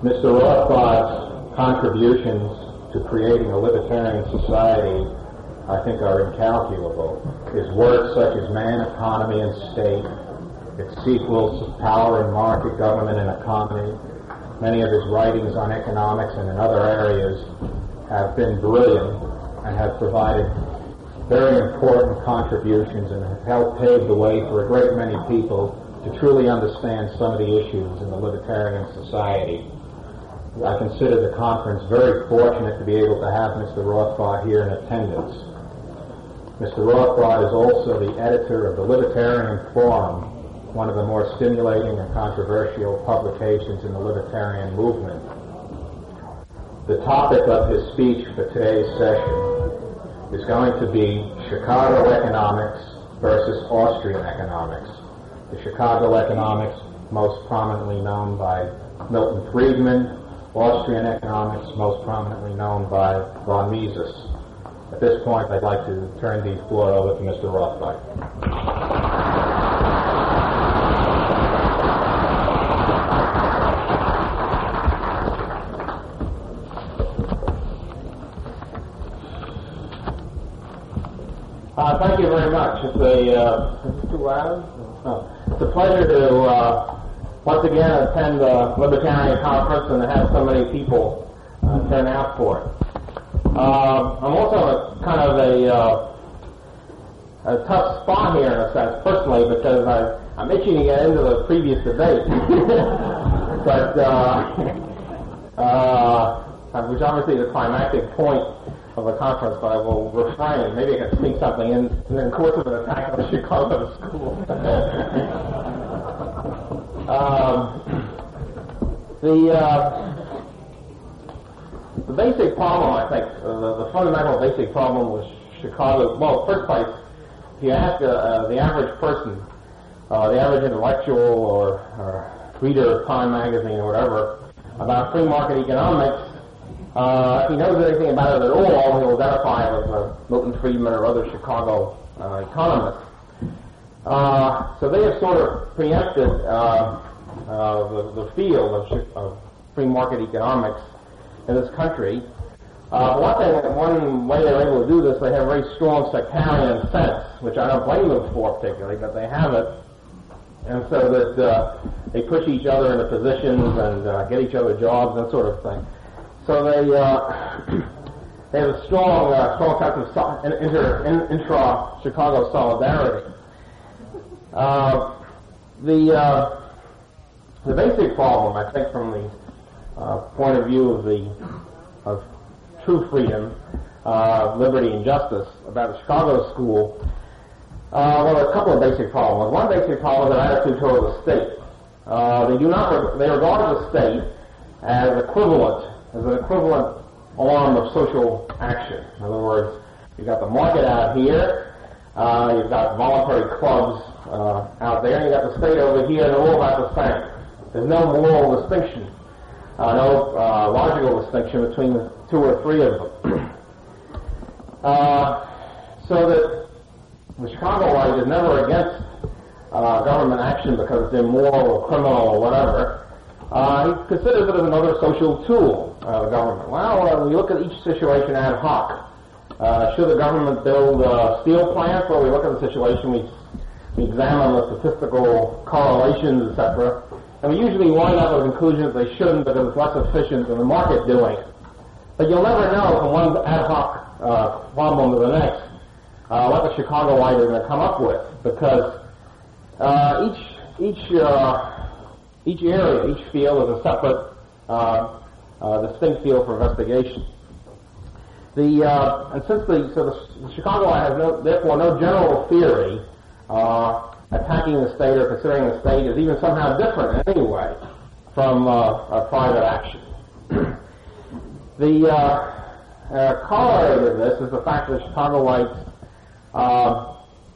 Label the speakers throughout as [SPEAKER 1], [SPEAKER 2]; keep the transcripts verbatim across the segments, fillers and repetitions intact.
[SPEAKER 1] Mister Rothbard's contributions to creating a libertarian society, I think, are incalculable. His works such as Man, Economy, and State, its sequels, Power and Market, Government and Economy, many of his writings on economics and in other areas have been brilliant and have provided very important contributions and have helped pave the way for a great many people to truly understand some of the issues in the libertarian society. I consider the conference very fortunate to be able to have Mister Rothbard here in attendance. Mister Rothbard is also the editor of the Libertarian Forum, one of the more stimulating and controversial publications in the libertarian movement. The topic of his speech for today's session is going to be Chicago economics versus Austrian economics. The Chicago economics, most prominently known by Milton Friedman, Austrian economics, most prominently known by von Mises. At this point, I'd like to turn the floor over to Mister Rothbard. Uh, thank you very much. It's a uh, is it too loud? Oh. It's a pleasure to uh, once again attend the Libertarian Conference and to have so many people uh, turn out for it. Uh, I'm also a, kind of a, uh, a tough spot here in a sense, personally, because I, I'm itching to get into the previous debate. but, uh, uh, which obviously is a climactic point of the conference, but I will refrain. Maybe I can sneak something in in the course of an attack on the Chicago school. um, the uh, the basic problem, I think, uh, the, the fundamental basic problem with Chicago. Well, first place, if you ask uh, uh, the average person, uh, the average intellectual or, or reader of Time magazine or whatever, about free market economics. Uh, if he knows anything about it at all, he'll identify it with uh, Milton Friedman or other Chicago uh, economists. Uh, so they have sort of preempted uh, uh, the, the field of, of free market economics in this country. Uh, one thing, one way they're able to do this, they have a very strong sectarian sense, which I don't blame them for particularly, but they have it, and so that uh, they push each other into positions and uh, get each other jobs, that sort of thing. So they uh, they have a strong, uh, strong sense of so- inter, in, intra-Chicago solidarity. Uh, the uh, the basic problem, I think, from the uh, point of view of the of true freedom, uh, liberty, and justice about the Chicago school, uh, well, there are a couple of basic problems. One basic problem is their attitude toward the state. Uh, they do not re- they regard the state as equivalent. as an equivalent arm of social action. In other words, you've got the market out here, uh, you've got voluntary clubs uh, out there, and you've got the state over here, and they're all about the same. There's no moral distinction, uh, no uh, logical distinction between the two or three of them. uh, so that the Chicagoite is never against uh, government action because it's immoral or criminal or whatever. Uh, he considers it as another social tool, uh, the government. Well, uh, we look at each situation ad hoc. Uh, should the government build uh, steel plants? Well, we look at the situation, we, we examine the statistical correlations, et cetera, and we usually wind up with a conclusion that they shouldn't because it's less efficient than the market doing it. But you'll never know from one ad hoc uh, problem to the next uh, what the Chicagoite is going to come up with, because uh, each each uh, Each area, each field is a separate, uh, uh, distinct field for investigation. The uh, and since the so the, the Chicagoite has no, therefore no general theory uh, attacking the state or considering the state is even somehow different in any way from uh, private action. the uh, uh, corollary of this is the fact that Chicagoites Uh,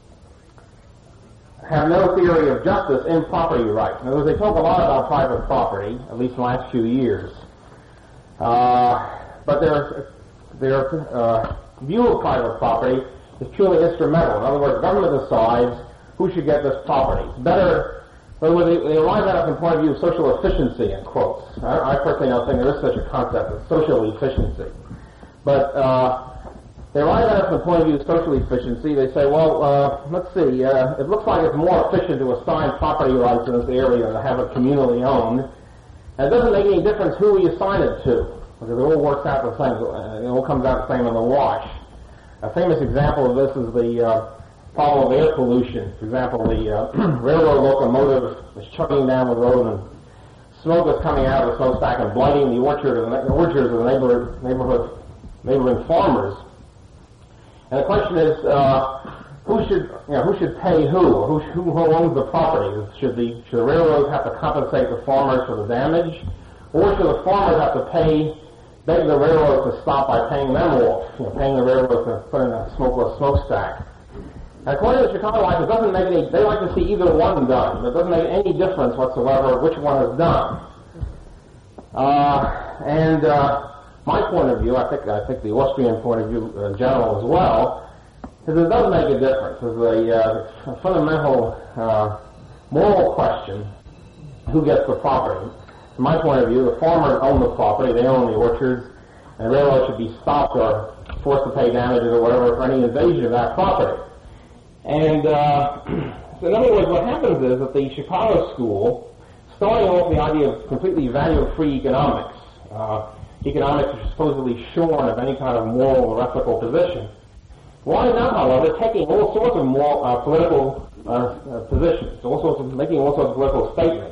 [SPEAKER 1] have no theory of justice in property rights. In other words, they talk a lot about private property, at least in the last few years. Uh, but their, their uh, view of private property is purely instrumental. In other words, government decides who should get this property. It's better But when they, they arrive at it from the point of view of social efficiency, in quotes. I, I personally don't think there is such a concept of social efficiency. But uh, they arrive at it from the point of view of social efficiency. They say, well, uh, let's see, uh, it looks like it's more efficient to assign property rights in this area than to have it communally owned. And it doesn't make any difference who we assign it to, because it all works out the same. It all comes out the same in the wash. A famous example of this is the uh, problem of air pollution. For example, the uh, railroad locomotive is chugging down the road and smoke is coming out of the smokestack and blighting the orchard of the, orchards of the neighbor, neighborhood, neighboring farmers. And the question is, uh, who should you know, who should pay who? Who, who owns the property? Should the should the railroads have to compensate the farmers for the damage, or should the farmers have to pay? Beg the railroad to stop by paying them off, you know, paying the railroad to put in a smokeless smokestack. And according to Chicago Life, it doesn't make any, they like to see either one done. It doesn't make any difference whatsoever which one is done. Uh, and uh, my point of view, I think I think the Austrian point of view in general as well, is it does make a difference. There's a, uh, a fundamental uh, moral question, who gets the property. From my point of view, the farmers own the property, they own the orchards, and the railroad should be stopped or forced to pay damages or whatever for any invasion of that property. And uh, so in other words, what happens is that the Chicago school, starting off the idea of completely value-free economics, uh, economics are supposedly shorn of any kind of moral or ethical position, winds up, however, taking all sorts of moral, uh, political uh, uh, positions, all sorts of, making all sorts of political statements.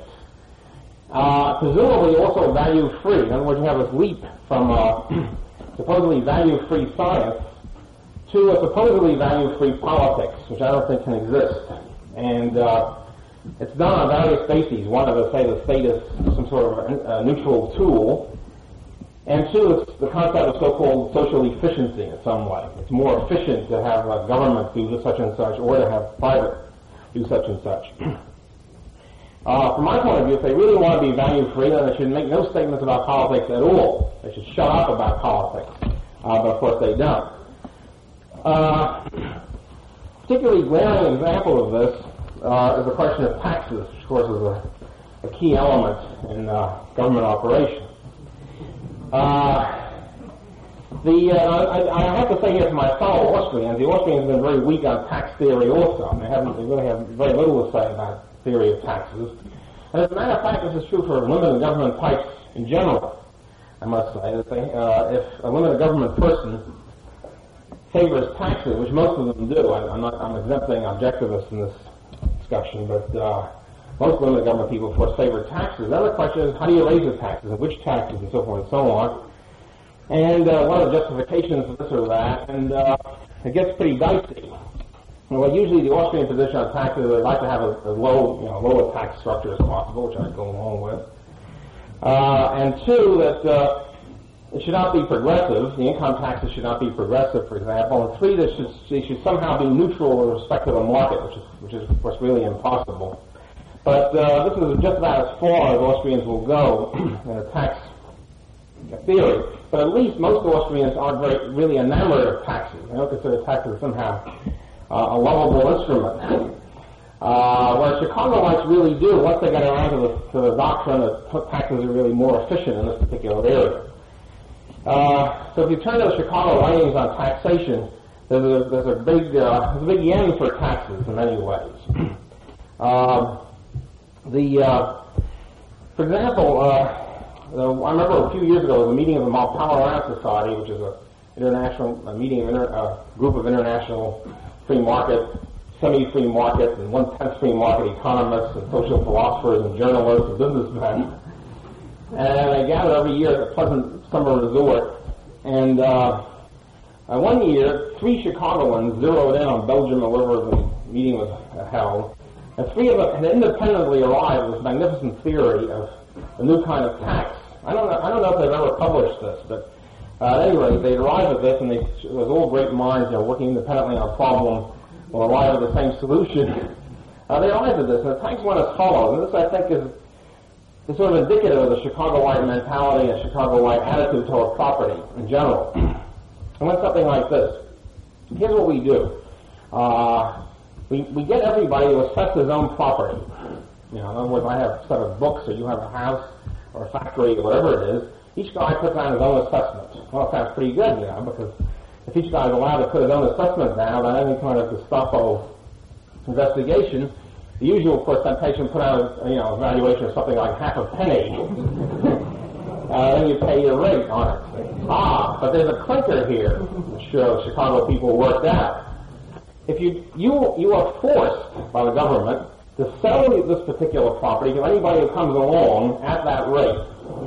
[SPEAKER 1] Uh, presumably also value-free. In other words, you have this leap from uh, supposedly value-free science to a supposedly value-free politics, which I don't think can exist. And uh, it's done on various bases. One, as I say, the state is some sort of a, a neutral tool. And two, it's the concept of so-called social efficiency in some way. It's more efficient to have uh, government do such and such or to have private do such and such. Uh, from my point of view, if they really want to be value-free, then they should make no statements about politics at all. They should shut up about politics. Uh, but of course they don't. Uh, particularly glaring example of this uh, is the question of taxes, which of course is a, a key element in uh, government operation. Uh, the uh, I, I have to say here to my fellow Austrians, the Austrians have been very weak on tax theory also. They haven't. They really have very little to say about theory of taxes. And as a matter of fact, this is true for limited government types in general. I must say that they, uh, if a limited government person favors taxes, which most of them do, I, I'm not, I'm exempting objectivists in this discussion, but uh, most limited government people, of course, favor taxes. Then the question is, how do you raise the taxes, and which taxes, and so forth and so on. And uh, what are the justifications for this or that? And uh, it gets pretty dicey. Well, usually the Austrian position on taxes, they like to have a, a low, you know, low a tax structure as possible, which I go along with. Uh, and two, that uh, it should not be progressive. The income taxes should not be progressive, for example. And three, they should, they should somehow be neutral with respect to the market, which is, which is of course, really impossible. But uh, this is just about as far as Austrians will go in a tax theory. But at least most Austrians aren't very, really enamored of taxes. They don't consider taxes somehow Uh, a lovable instrument. Uh, whereas Chicagoites really do, once they get around to the, to the doctrine that taxes are really more efficient in this particular area. Uh, so if you turn to the Chicago writings on taxation, there's a, there's a big uh, there's a big yen for taxes in many ways. uh, the uh, for example, uh, I remember a few years ago there was a meeting of the Malpalarant Society, which is a international a meeting of inter, uh, group of international free market, semi-free market, and one-tenth free market economists and social philosophers and journalists and businessmen. And they gather every year at a pleasant summer resort. And uh, uh, one year, three Chicagoans zeroed in on Belgium and wherever the meeting was held. And three of them had independently arrived at this magnificent theory of a new kind of tax. I don't know, I don't know if they've ever published this, but Uh, at any rate, they arrived at this, and they, it was all great minds, you know, working independently on a problem, will arrive at the same solution. Uh, they arrived at this, and the tax went as follows. And this, I think, is, is sort of indicative of the Chicagoite mentality and Chicagoite attitude toward property in general. It went something like this. Here's what we do. Uh, we, we get everybody to assess his own property. You know, in other words, I have a set of books, or you have a house, or a factory, or whatever it is. Each guy puts down his own assessment. Well, it sounds pretty good, you know, because if each guy is allowed to put his own assessment down on any kind of Gestapo investigation, the usual, of course, temptation put out a, you know, a valuation of something like half a penny. uh, then you pay your rate on it. Ah, but there's a clinker here, which uh, Chicago people worked out. If you, you, you are forced by the government to sell this particular property to anybody who comes along at that rate.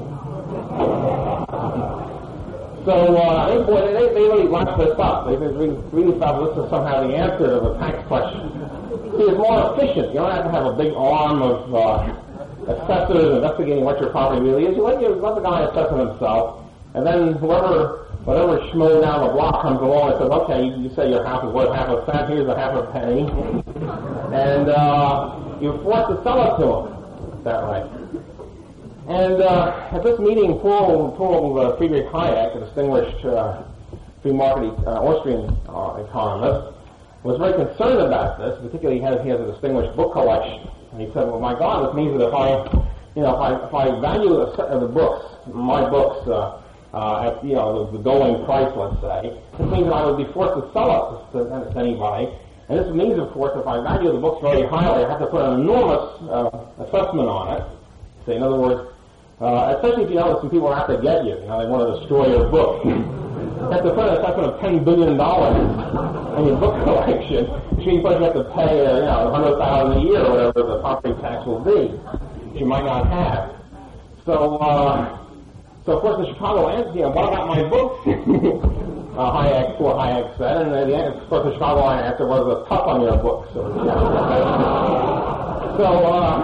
[SPEAKER 1] So uh, they, boy, they, they really lapped this up. They really, really thought this was somehow the answer to the tax question. See, it's more efficient. You don't have to have a big arm of uh, assessors investigating what your property really is. You let, you let the guy assess it himself, and then whoever, whatever schmo down the block comes along and says, okay, you, you say your house is worth half a cent, here's a half a penny, and uh, you're forced to sell it to them that way. And uh, at this meeting, Paul, Paul uh, Friedrich Hayek, a distinguished uh, free market uh, Austrian uh, economist, was very concerned about this. Particularly, he has, he has a distinguished book collection, and he said, "Well, my God, this means that if I, you know, if I, if I value the, uh, the books, my books, uh, uh, at you know the, the going price, let's say, this means that I would be forced to sell it to, to anybody." And this means, of course, if I value the books very highly, I have to put an enormous uh, assessment on it. So, in other words, uh, especially if you know that some people have to get you, you know, they want to destroy your book. You have to put an assessment of ten billion dollars in your book collection, which means you have to pay, uh, you know, one hundred thousand dollars a year or whatever the property tax will be, which you might not have. So, uh, so of course, the Chicago answer, you know, what about my books? Uh, Hayek, poor Hayek said, and the answer, of course, the Chicago answer was a tough on your books. Or, you know, so, uh,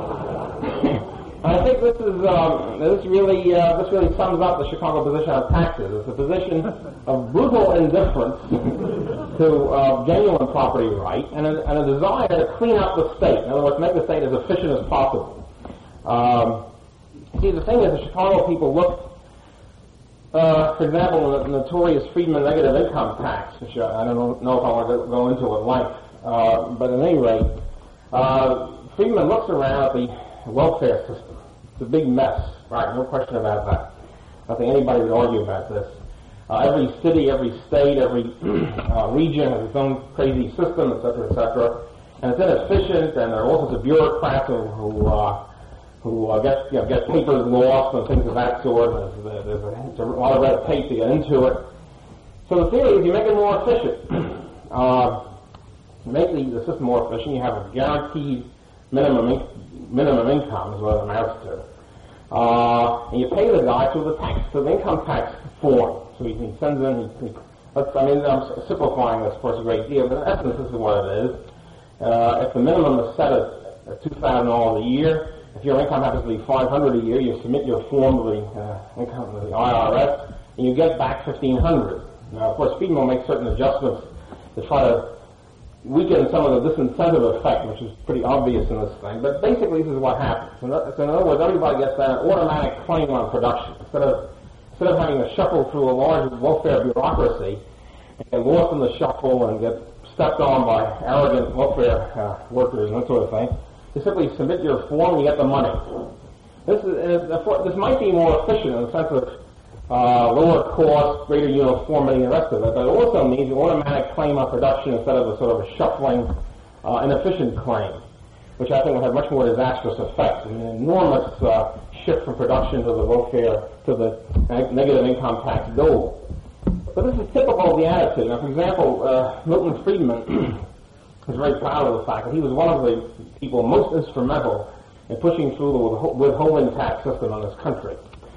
[SPEAKER 1] I think this is um, this really uh, this really sums up the Chicago position on taxes. It's a position of brutal indifference to uh, genuine property right, and a, and a desire to clean up the state. In other words, make the state as efficient as possible. Um, see, the thing is, the Chicago people looked. Uh, for example, the notorious Friedman negative income tax, which uh, I don't know if I want to go into at length, uh, but at any rate, uh, Friedman looks around at the welfare system. It's a big mess, right? No question about that. I think anybody would argue about this. Uh, every city, every state, every uh, region has its own crazy system, et cetera, et cetera, and it's inefficient, and there are all sorts of bureaucrats who, who uh, who uh, get, you know, get papers lost and things of that sort. There's, there's, a, there's a lot of red tape to get into it. So the theory is you make it more efficient. uh, make the, the system more efficient. You have a guaranteed minimum in, minimum income is what it amounts to. Uh, and you pay the guy through the tax, through the income tax form. So he, he sends in, he, he, let's, I mean, I'm simplifying this, of course, a great deal, but in essence, this is what it is. Uh, if the minimum is set at two thousand dollars a year, if your income happens to be five hundred dollars a year, you submit your form to the uh, income to the I R S, and you get back fifteen hundred dollars. Now, of course, Friedman will make certain adjustments to try to weaken some of the disincentive effect, which is pretty obvious in this thing. But basically, this is what happens. So in other words, everybody gets an automatic claim on production. Instead of instead of having to shuffle through a large welfare bureaucracy and get lost in the shuffle and get stepped on by arrogant welfare uh, workers and that sort of thing, you simply submit your form and you get the money. This is uh, this might be more efficient in the sense of uh, lower cost, greater uniformity, and the rest of it, but it also means an automatic claim on production instead of a sort of a shuffling, uh, inefficient claim, which I think will have much more disastrous effects. An enormous uh, shift from production to the welfare, to the neg- negative income tax goal. But this is typical of the attitude. Now, for example, uh, Milton Friedman was very proud of the fact that he was one of the people most instrumental in pushing through the withholding tax system in this country.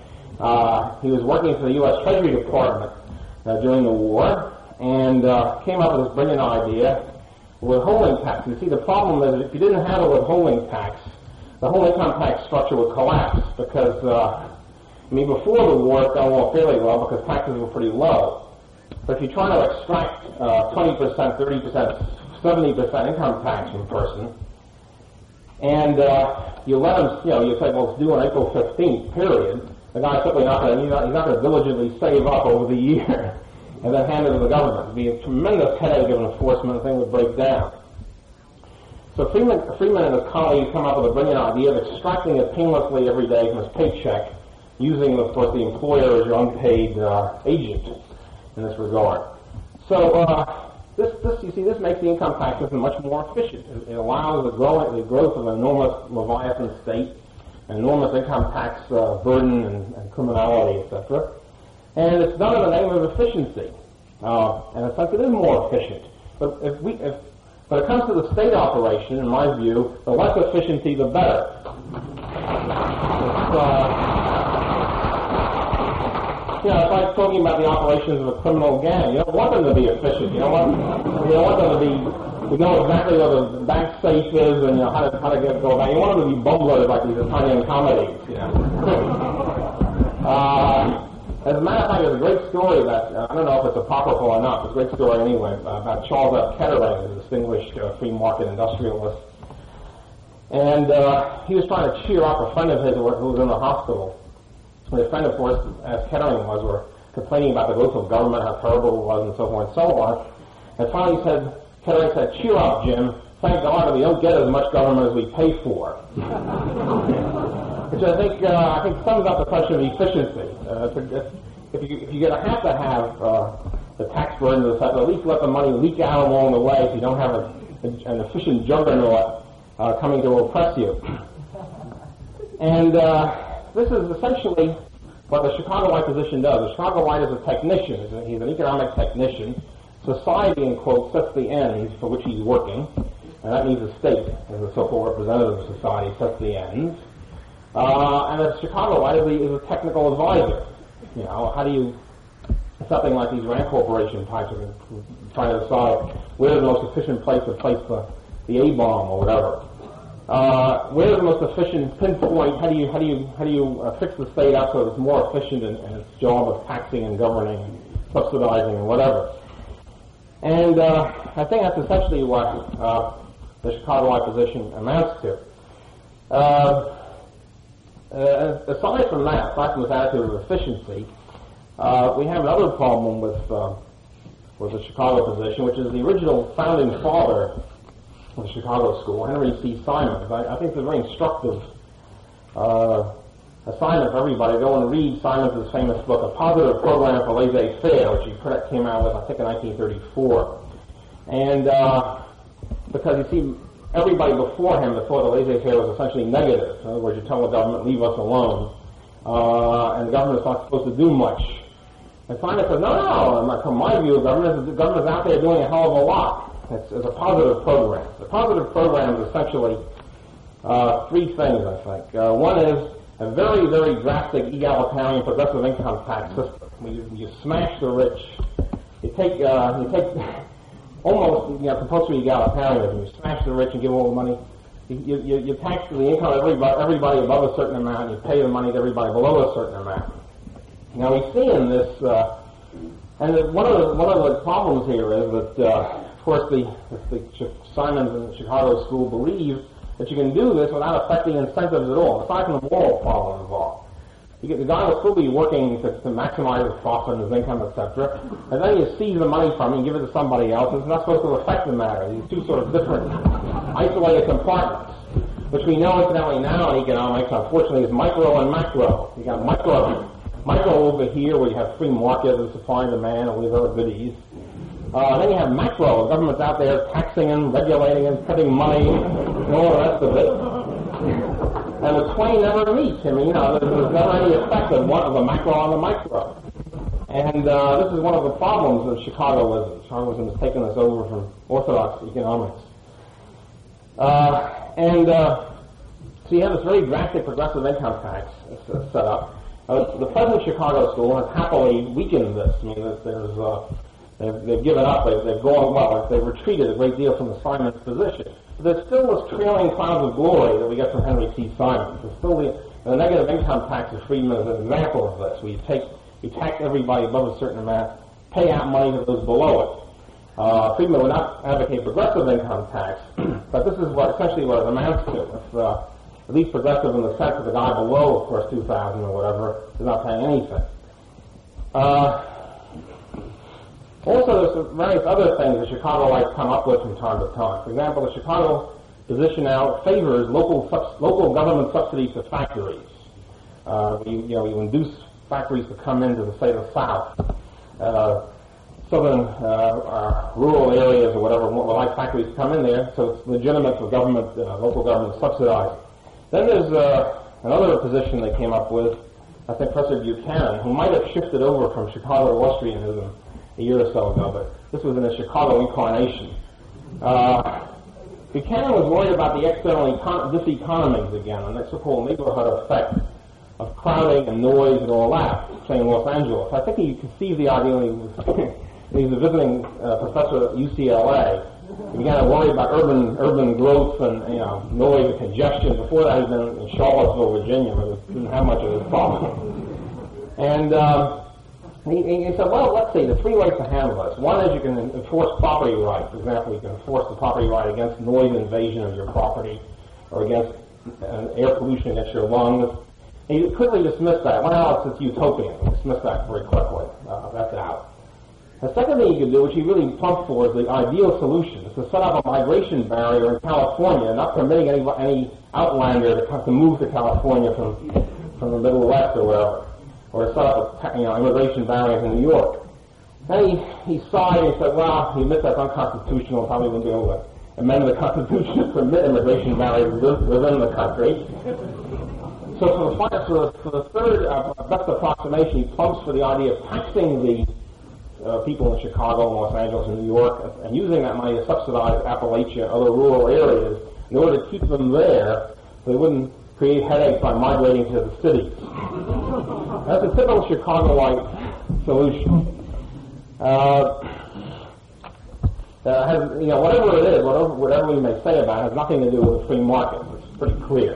[SPEAKER 1] Uh, he was working for the U S Treasury Department uh, during the war and uh, came up with this brilliant idea, withholding tax. You see, the problem is if you didn't have a withholding tax, the whole income tax structure would collapse because, uh, I mean, before the war it got along fairly well because taxes were pretty low. But if you try to extract uh, twenty percent, thirty percent, seventy percent income tax from a person, and uh, you let them, you know, you say, well, it's due on April fifteenth, period. The guy's simply not going to, he's not, not going to diligently save up over the year and then hand it to the government. It would be a tremendous headache of enforcement, the thing would break down. So Freeman, Freeman and his colleagues come up with a brilliant idea of extracting it painlessly every day from his paycheck, using, of course, the employer as your unpaid uh, agent in this regard. So uh, this, this, you see, this makes the income tax system much more efficient. It, it allows the, growing, the growth of an enormous Leviathan state, an enormous income tax uh, burden and, and criminality, et cetera. And it's done in the name of efficiency. Uh, and in fact, it is more efficient. But if we, if when it comes to the state operation, in my view, the less efficiency, the better. It's, uh, you know, it's like talking about the operations of a criminal gang. You don't want them to be efficient. You don't want, you don't want them to be, you know exactly where the bank safe is and you know, how to how to get go about. You want them to be bumblers like these Italian comedies. You know. uh, As a matter of fact, there's a great story that, uh, I don't know if it's apocryphal or not, it's a great story anyway, uh, about Charles F. Kettering, a distinguished uh, free market industrialist. And uh, he was trying to cheer up a friend of his who was in the hospital. And his friend, of course, as Kettering was, were complaining about the growth of government, how terrible it was, and so forth and so on. And finally he said, Kettering said, "Cheer up, Jim. Thank God that we don't get as much government as we pay for." Which I think uh, I think sums up the question of efficiency. Uh, if, if, you, if you're going to have to have uh, the tax burden, at least let the money leak out along the way if you don't have a, a, an efficient juggernaut uh, coming to oppress you. And uh, this is essentially what the Chicago White position does. The Chicago White is a technician. He's, a, he's an economic technician. Society, in quotes, sets the ends for which he's working, and that means the state, as a so-called representative of society, sets the ends. Uh, and the Chicago White is a, is a technical advisor. You know, how do you, something like these Rand Corporation types are trying to decide where's the most efficient place to place the, the A-bomb or whatever. Uh, where's the most efficient pinpoint, how do you, how do you, how do you uh, fix the state up so it's more efficient in, in its job of taxing and governing and subsidizing and whatever. And uh, I think that's essentially what uh, the Chicago White position amounts to. Uh, Uh, aside from that, aside from this attitude of efficiency, uh, we have another problem with uh, with the Chicago position, which is the original founding father of the Chicago School, Henry C. Simons. I, I think it's a very instructive uh, assignment for everybody. Go and read Simons' famous book, A Positive Program for Laissez-Faire, which he came out with, I think, in nineteen thirty-four. And uh, because, you see, everybody before him that thought the laissez-faire was essentially negative. In other words, you tell the government, leave us alone, uh, and the government's not supposed to do much. And Simon said, no, no, from my view, the government, the government's out there doing a hell of a lot. It's, it's a positive program. The positive program is essentially uh, three things, I think. Uh, one is a very, very drastic egalitarian progressive income tax system. You, you smash the rich. You take, uh, you take almost, you know, compulsory egalitarianism. You smash the rich and give all the money. You, you, you tax the income of everybody, everybody above a certain amount, and you pay the money to everybody below a certain amount. Now we see in this, uh, and the, one of the one of the problems here is that, uh, of course, the, the Simons and the Chicago School believe that you can do this without affecting incentives at all, aside from the moral problem involved. You get, the guy will still be working to, to maximize his profit and his income, et cetera, and then you seize the money from him and give it to somebody else. It's not supposed to affect the matter. These two sort of different, isolated compartments, which we know incidentally now in economics, unfortunately, is micro and macro. You got micro, micro over here where you have free market and supply and demand and all these other goodies. Uh, then you have macro. The government's out there taxing and regulating and printing money and all the rest of it. And the twain never meet. I mean, you know, there's, there's never any effect of one of the macro on the micro. And uh, this is one of the problems of Chicagoism. Chicagoism has taken us over from orthodox economics. Uh, and uh, so you have this very drastic progressive income tax set up. Uh, the present Chicago School has happily weakened this. I mean, there's, uh, they've, they've given up. They've, they've gone well. They've retreated a great deal from the Simons position. There's still this trailing clouds of glory that we get from Henry C. Simons. There's still the, the negative income tax of Friedman is an example of this. We take, we tax everybody above a certain amount, pay out money to those below it. Uh, Friedman would not advocate progressive income tax, but this is what essentially what it amounts to. It's uh, at least progressive in the sense that the guy below, of course, two thousand or whatever, is not paying anything. Uh, Also, there's various other things the Chicago Whites come up with from time to time. For example, the Chicago position now favors local subs- local government subsidies to factories. Uh, you, you know, you induce factories to come into, the, say, the South, uh, southern uh, uh, rural areas or whatever, would like factories to come in there, so it's legitimate for government, uh, local government to subsidize. Then there's uh, another position they came up with, I think Professor Buchanan, who might have shifted over from Chicago to Austrianism a year or so ago, but this was in a Chicago incarnation. Uh, Buchanan was worried about the external econ- diseconomies again, and the so-called neighborhood effect of crowding and noise and all that, say in Los Angeles. I think he conceived the idea when he was, he was a visiting uh, professor at U C L A. He began to worry about urban urban growth and you know noise and congestion. Before that, he'd been in Charlottesville, Virginia, where they didn't have much of this problem. And um, he, he said, well, let's see, the three ways to handle this. One is you can enforce property rights. For example, you can enforce the property right against noise invasion of your property or against uh, air pollution against your lungs. And you quickly dismiss that. Well, it's, it's utopian. Dismiss that very quickly. Uh, that's out. The second thing you can do, which he really pumped for, is the ideal solution, is to set up a migration barrier in California, not permitting any, any outlander to, come, to move to California from, from the Middle West or wherever, or to set up a you know, immigration barrier in New York. Then he, he sighed and he said, well, he admits that's unconstitutional, probably wouldn't be able to amend the Constitution to permit immigration barriers within the country. So for the, for the, for the third uh, best approximation, he plumps for the idea of taxing the uh, people in Chicago and Los Angeles and New York and, and using that money to subsidize Appalachia and other rural areas in order to keep them there so they wouldn't create headaches by migrating to the cities. That's a typical Chicago-like solution. Uh, uh, has, you know, whatever it is, whatever, whatever we may say about it, has nothing to do with the free market. It's pretty clear.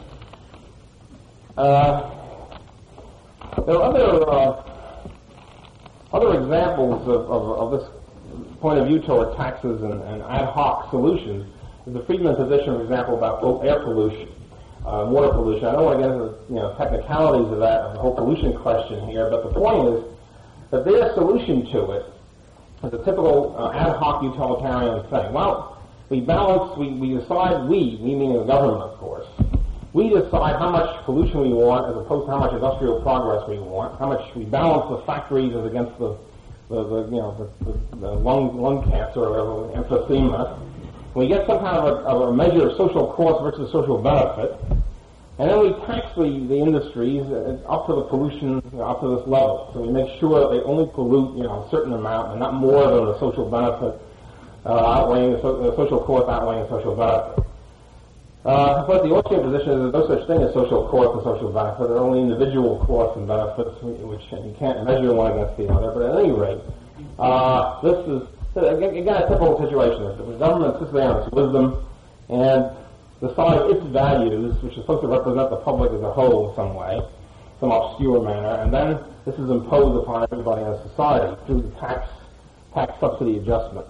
[SPEAKER 1] Uh, there are other uh, other examples of, of, of this point of view toward taxes and, and ad hoc solutions. There's the Friedman position, for example, about air pollution, uh, water pollution. I don't want to get into you know technicalities of that, of the whole pollution question here, but the point is that their solution to it is a typical uh, ad hoc utilitarian thing. Well, we balance, we, we decide, we, we meaning the government, of course, we decide how much pollution we want as opposed to how much industrial progress we want, how much we balance the factories as against the, the, the you know, the, the, the lung, lung cancer or emphysema. We get some kind of a, of a measure of social cost versus social benefit, and then we tax the, the industries up to the pollution, you know, up to this level. So we make sure that they only pollute, you know, a certain amount and not more than the social benefit uh, outweighing the, so, the social cost outweighing the social benefit. Uh, but the Austrian position is there's no such thing as social cost and social benefit. There are only individual costs and benefits, which you can't measure one against the other. But at any rate, uh, this is, again, a typical situation. The government sits there on its wisdom and decides its values, which is supposed to represent the public as a whole in some way, some obscure manner, and then this is imposed upon everybody in society through the tax, tax subsidy adjustment.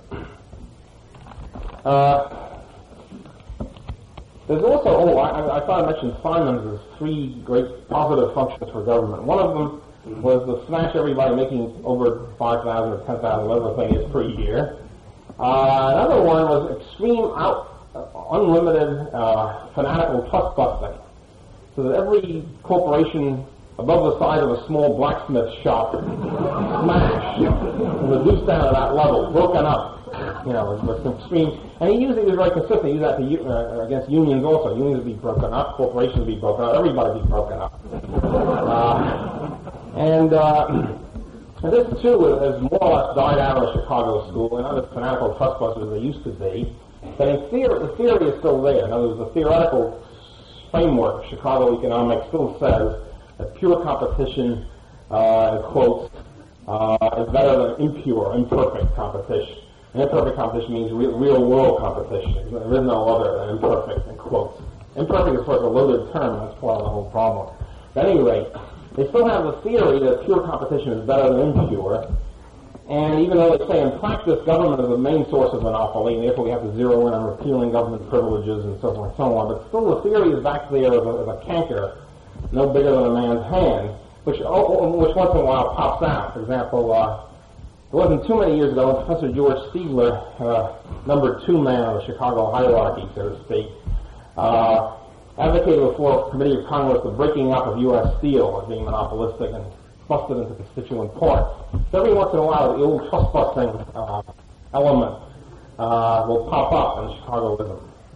[SPEAKER 1] Uh, There's also, oh, I, I thought I mentioned Simon's three great positive functions for government. One of them was to smash everybody making over five thousand or ten thousand, whatever the thing is, per year. Uh, another one was extreme, out, uh, unlimited, uh, fanatical trust busting. So that every corporation above the size of a small blacksmith shop smashed, reduced down to that level, broken up. You know, it was extreme. And he used it, he was very consistent. He used that to, uh, against unions also. Unions would be broken up, corporations would be broken up, everybody would be broken up. Uh, and, uh, and this, too, has more or less died out of the Chicago school, and not as fanatical trustbusters as they used to be. But in theory, the theory is still there. In other words, the theoretical framework of Chicago economics still says that pure competition, uh, in quotes, uh, is better than impure, imperfect competition. And imperfect competition means real, real world competition. There is no other than imperfect, in quotes. Imperfect is, of course, a loaded term. That's part of the whole problem. At any rate, they still have the theory that pure competition is better than impure. And even though they say in practice government is the main source of monopoly, and therefore we have to zero in on repealing government privileges and so forth and so on, but still the theory is back there as a, as a canker, no bigger than a man's hand, which, oh, which once in a while pops out. For example, uh, It wasn't too many years ago when Professor George Stiegler, uh, number two man on the Chicago hierarchy, so to speak, uh, advocated before a committee of Congress the breaking up of U S Steel as being monopolistic and busted into constituent parts. So every once in a while, the old trust-busting uh, element uh, will pop up in Chicagoism.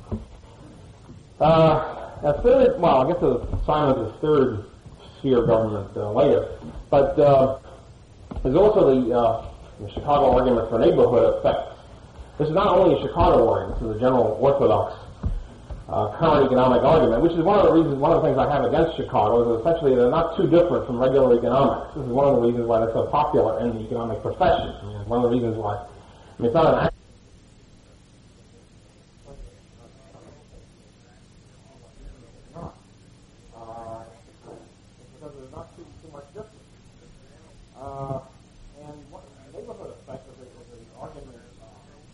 [SPEAKER 1] Uh, a third, well, I guess the Simon is third sphere of government uh, later, but uh, there's also the, uh, the Chicago argument for neighborhood effects. This is not only a Chicago argument, this is a general orthodox uh, current economic argument, which is one of the reasons, one of the things I have against Chicago is that essentially they're not too different from regular economics. This is one of the reasons why they're so popular in the economic profession. I mean, one of the reasons why, I mean, it's not an Uh, and what the neighborhood effect of the, of the argument uh,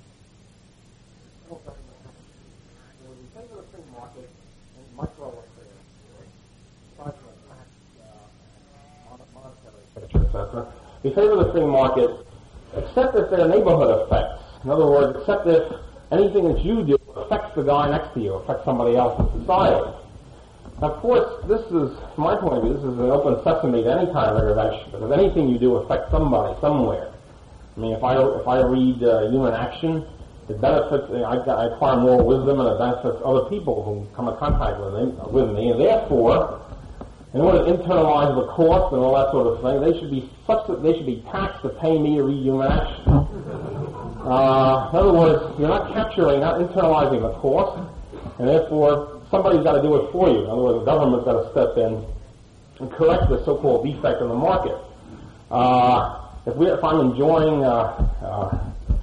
[SPEAKER 1] there was in favor of the free market and micro affairs, aside from the tax, uh, monetary picture, et cetera. In favor of the free market, except if there are neighborhood effects. In other words, except if anything that you do affects the guy next to you, affects somebody else in society. Of course, this is, from my point of view, this is an open sesame to any kind of intervention, because anything you do affects somebody, somewhere. I mean, if I if I read uh, Human Action, it benefits, I, I acquire more wisdom and it benefits other people who come in contact with me, with me, and therefore, in order to internalize the cost and all that sort of thing, they should be such that they should be taxed to pay me to read Human Action. Uh, in other words, you're not capturing, not internalizing the cost, and therefore, somebody's got to do it for you. In other words, the government's got to step in and correct the so-called defect in the market. Uh, if, we, if I'm enjoying, uh, uh,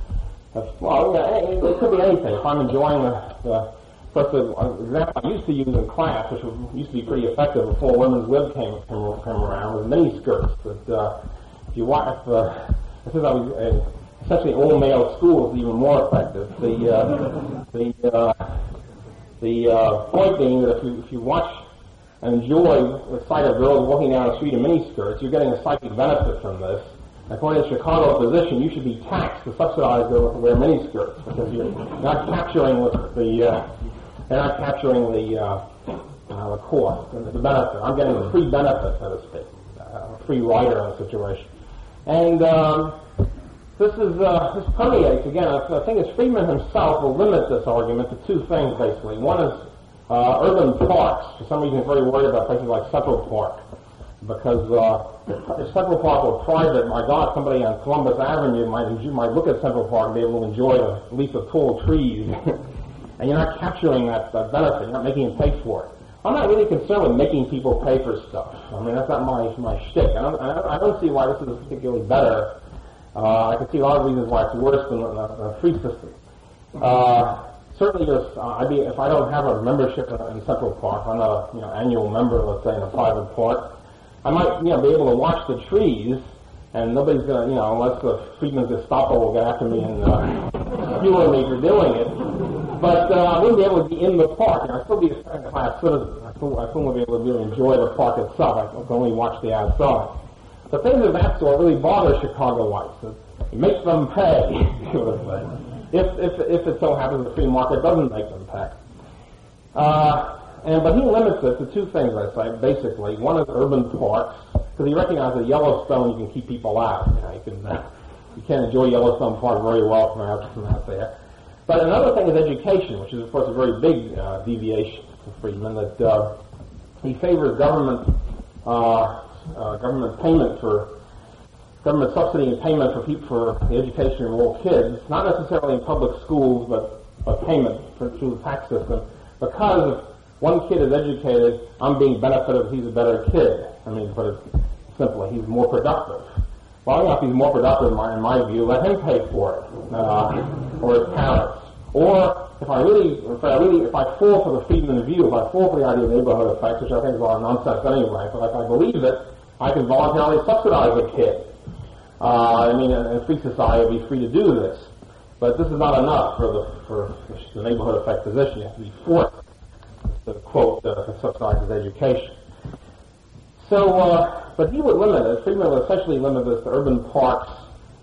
[SPEAKER 1] if, well, yeah, it, it could be anything. If I'm enjoying the, the first the example I used to use in class, which was, used to be pretty effective before women's lib came, came, came around, was mini skirts. That uh, if you watch, if, uh, this is how we, uh, essentially all male school is even more effective. The uh, the uh, The uh, point being that if you, if you watch and enjoy the sight of girls walking down the street in miniskirts, you're getting a psychic benefit from this. According to Chicago position, you should be taxed to subsidize them to wear miniskirts because you're not capturing the uh, you're not capturing the uh, uh, the cost and the benefit. I'm getting a free benefit, so to speak, uh, a free rider in the situation, and. Um, This is uh, this permeates again. I think it's Friedman himself will limit this argument to two things basically. One is uh, urban parks. For some reason, he's very worried about places like Central Park because uh, if Central Park were private, my God, somebody on Columbus Avenue might enjoy, might look at Central Park and be able to enjoy the leaf of tall trees, and you're not capturing that, that benefit. You're not making them pay for it. I'm not really concerned with making people pay for stuff. I mean, that's not my my shtick. I don't I don't see why this is particularly better. Uh, I can see a lot of reasons why it's worse than a, a free system. Uh, certainly, if, uh, I'd be, if I don't have a membership in, in Central Park, I'm not a you know, annual member, let's say, in a private park, I might you know, be able to watch the trees, and nobody's going to, you know, unless the Friedman's Gestapo will get after me and uh, skewer me for doing it. But uh, I wouldn't be able to be in the park. I'd still be a second-class citizen. I still, I still wouldn't be able to really enjoy the park itself. I can only watch the outside. The things of that sort really bother Chicagoites. It makes them pay, sort of thing. If, if, if it so happens the free market doesn't make them pay. Uh, and, but he limits it to two things, I say, basically. One is urban parks, because he recognizes that Yellowstone you can keep people out. You know, you, can, uh, you can't enjoy Yellowstone Park very well from out, from out there. But another thing is education, which is, of course, a very big uh, deviation for Friedman, that uh, he favors government uh, Uh, government payment for government subsidy and payment for people for the education of all kids, not necessarily in public schools, but, but payment for, through the tax system. Because if one kid is educated, I'm being benefited if he's a better kid. I mean, to put it simply, he's more productive. Well, enough, he's more productive in my, in my view. Let him pay for it, uh, or his parents. Or if I really, if I really, if I fall for the Friedman view, if I fall for the idea of neighborhood effects, which I think is a lot of nonsense anyway, but if I believe it, I can voluntarily subsidize a kid. Uh, I mean, in a free society, I'd be free to do this. But this is not enough for the for the neighborhood effect position. You have to be forced to quote uh, to subsidize his education. So, uh, but he would limit it. Friedman would essentially limit this to urban parks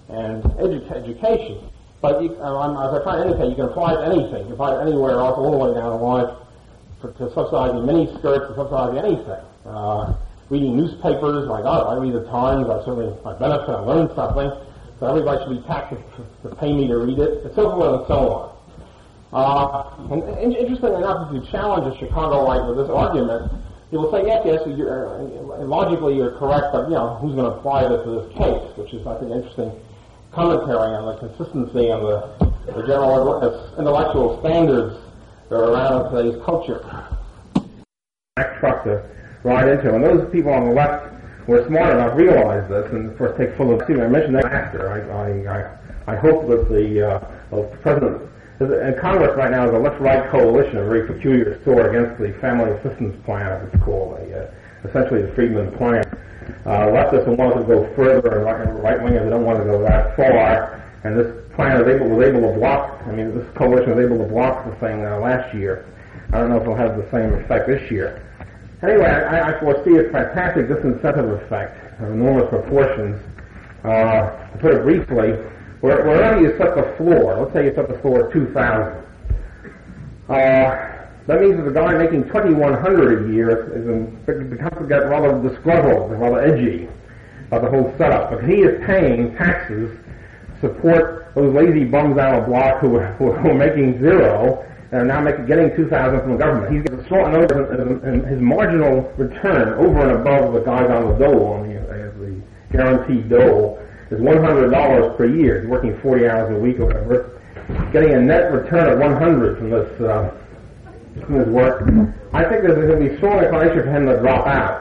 [SPEAKER 1] and edu- education. But you, uh, as I try to indicate, you can apply it to anything. You can apply it anywhere else, all the way down the line, for, to subsidizing miniskirts, to subsidizing anything. Uh, reading newspapers, my God, I read the Times, I certainly, my benefit, I learned something, so everybody should be taxed to, to pay me to read it, and so forth and so on. Uh, and, and interestingly enough, if you challenge a Chicagoite with this argument, he will say, yes, yes, you're, uh, logically you're correct, but, you know, who's going to apply this to this case, which is, I think, interesting commentary on the consistency and the, the general intellectual standards that are around today's culture. Truck to ride into, and those people on the left who are smart enough realize this, and of course take full of. I mentioned that after. I I I, I hope that the uh, well, president in Congress right now is a left-right coalition, a very peculiar sort against the Family Assistance Plan, as it's called, a, uh, essentially the Friedman Plan. Uh, leftists want to go further, and right-wingers don't want to go that far, and this plan was able, was able to block, I mean, this coalition was able to block the thing uh, last year. I don't know if it'll have the same effect this year. Anyway, I, I foresee a fantastic disincentive effect of enormous proportions. Uh, to put it briefly, where, wherever you set the floor, let's say you set the floor at two thousand, uh, that means that the guy making twenty-one hundred a year is in, becomes to get rather disgruntled and rather edgy about the whole setup, because he is paying taxes to support those lazy bums out of the block who, who, who are making zero and are now making, getting two thousand from the government. He's getting strong over, and his marginal return over and above the guys on the dole, on the, uh, the guaranteed dole, is one hundred dollars per year. He's working forty hours a week or whatever, getting a net return of one hundred from this. Uh, from his work. I think there's going to be strong inclination for him to drop out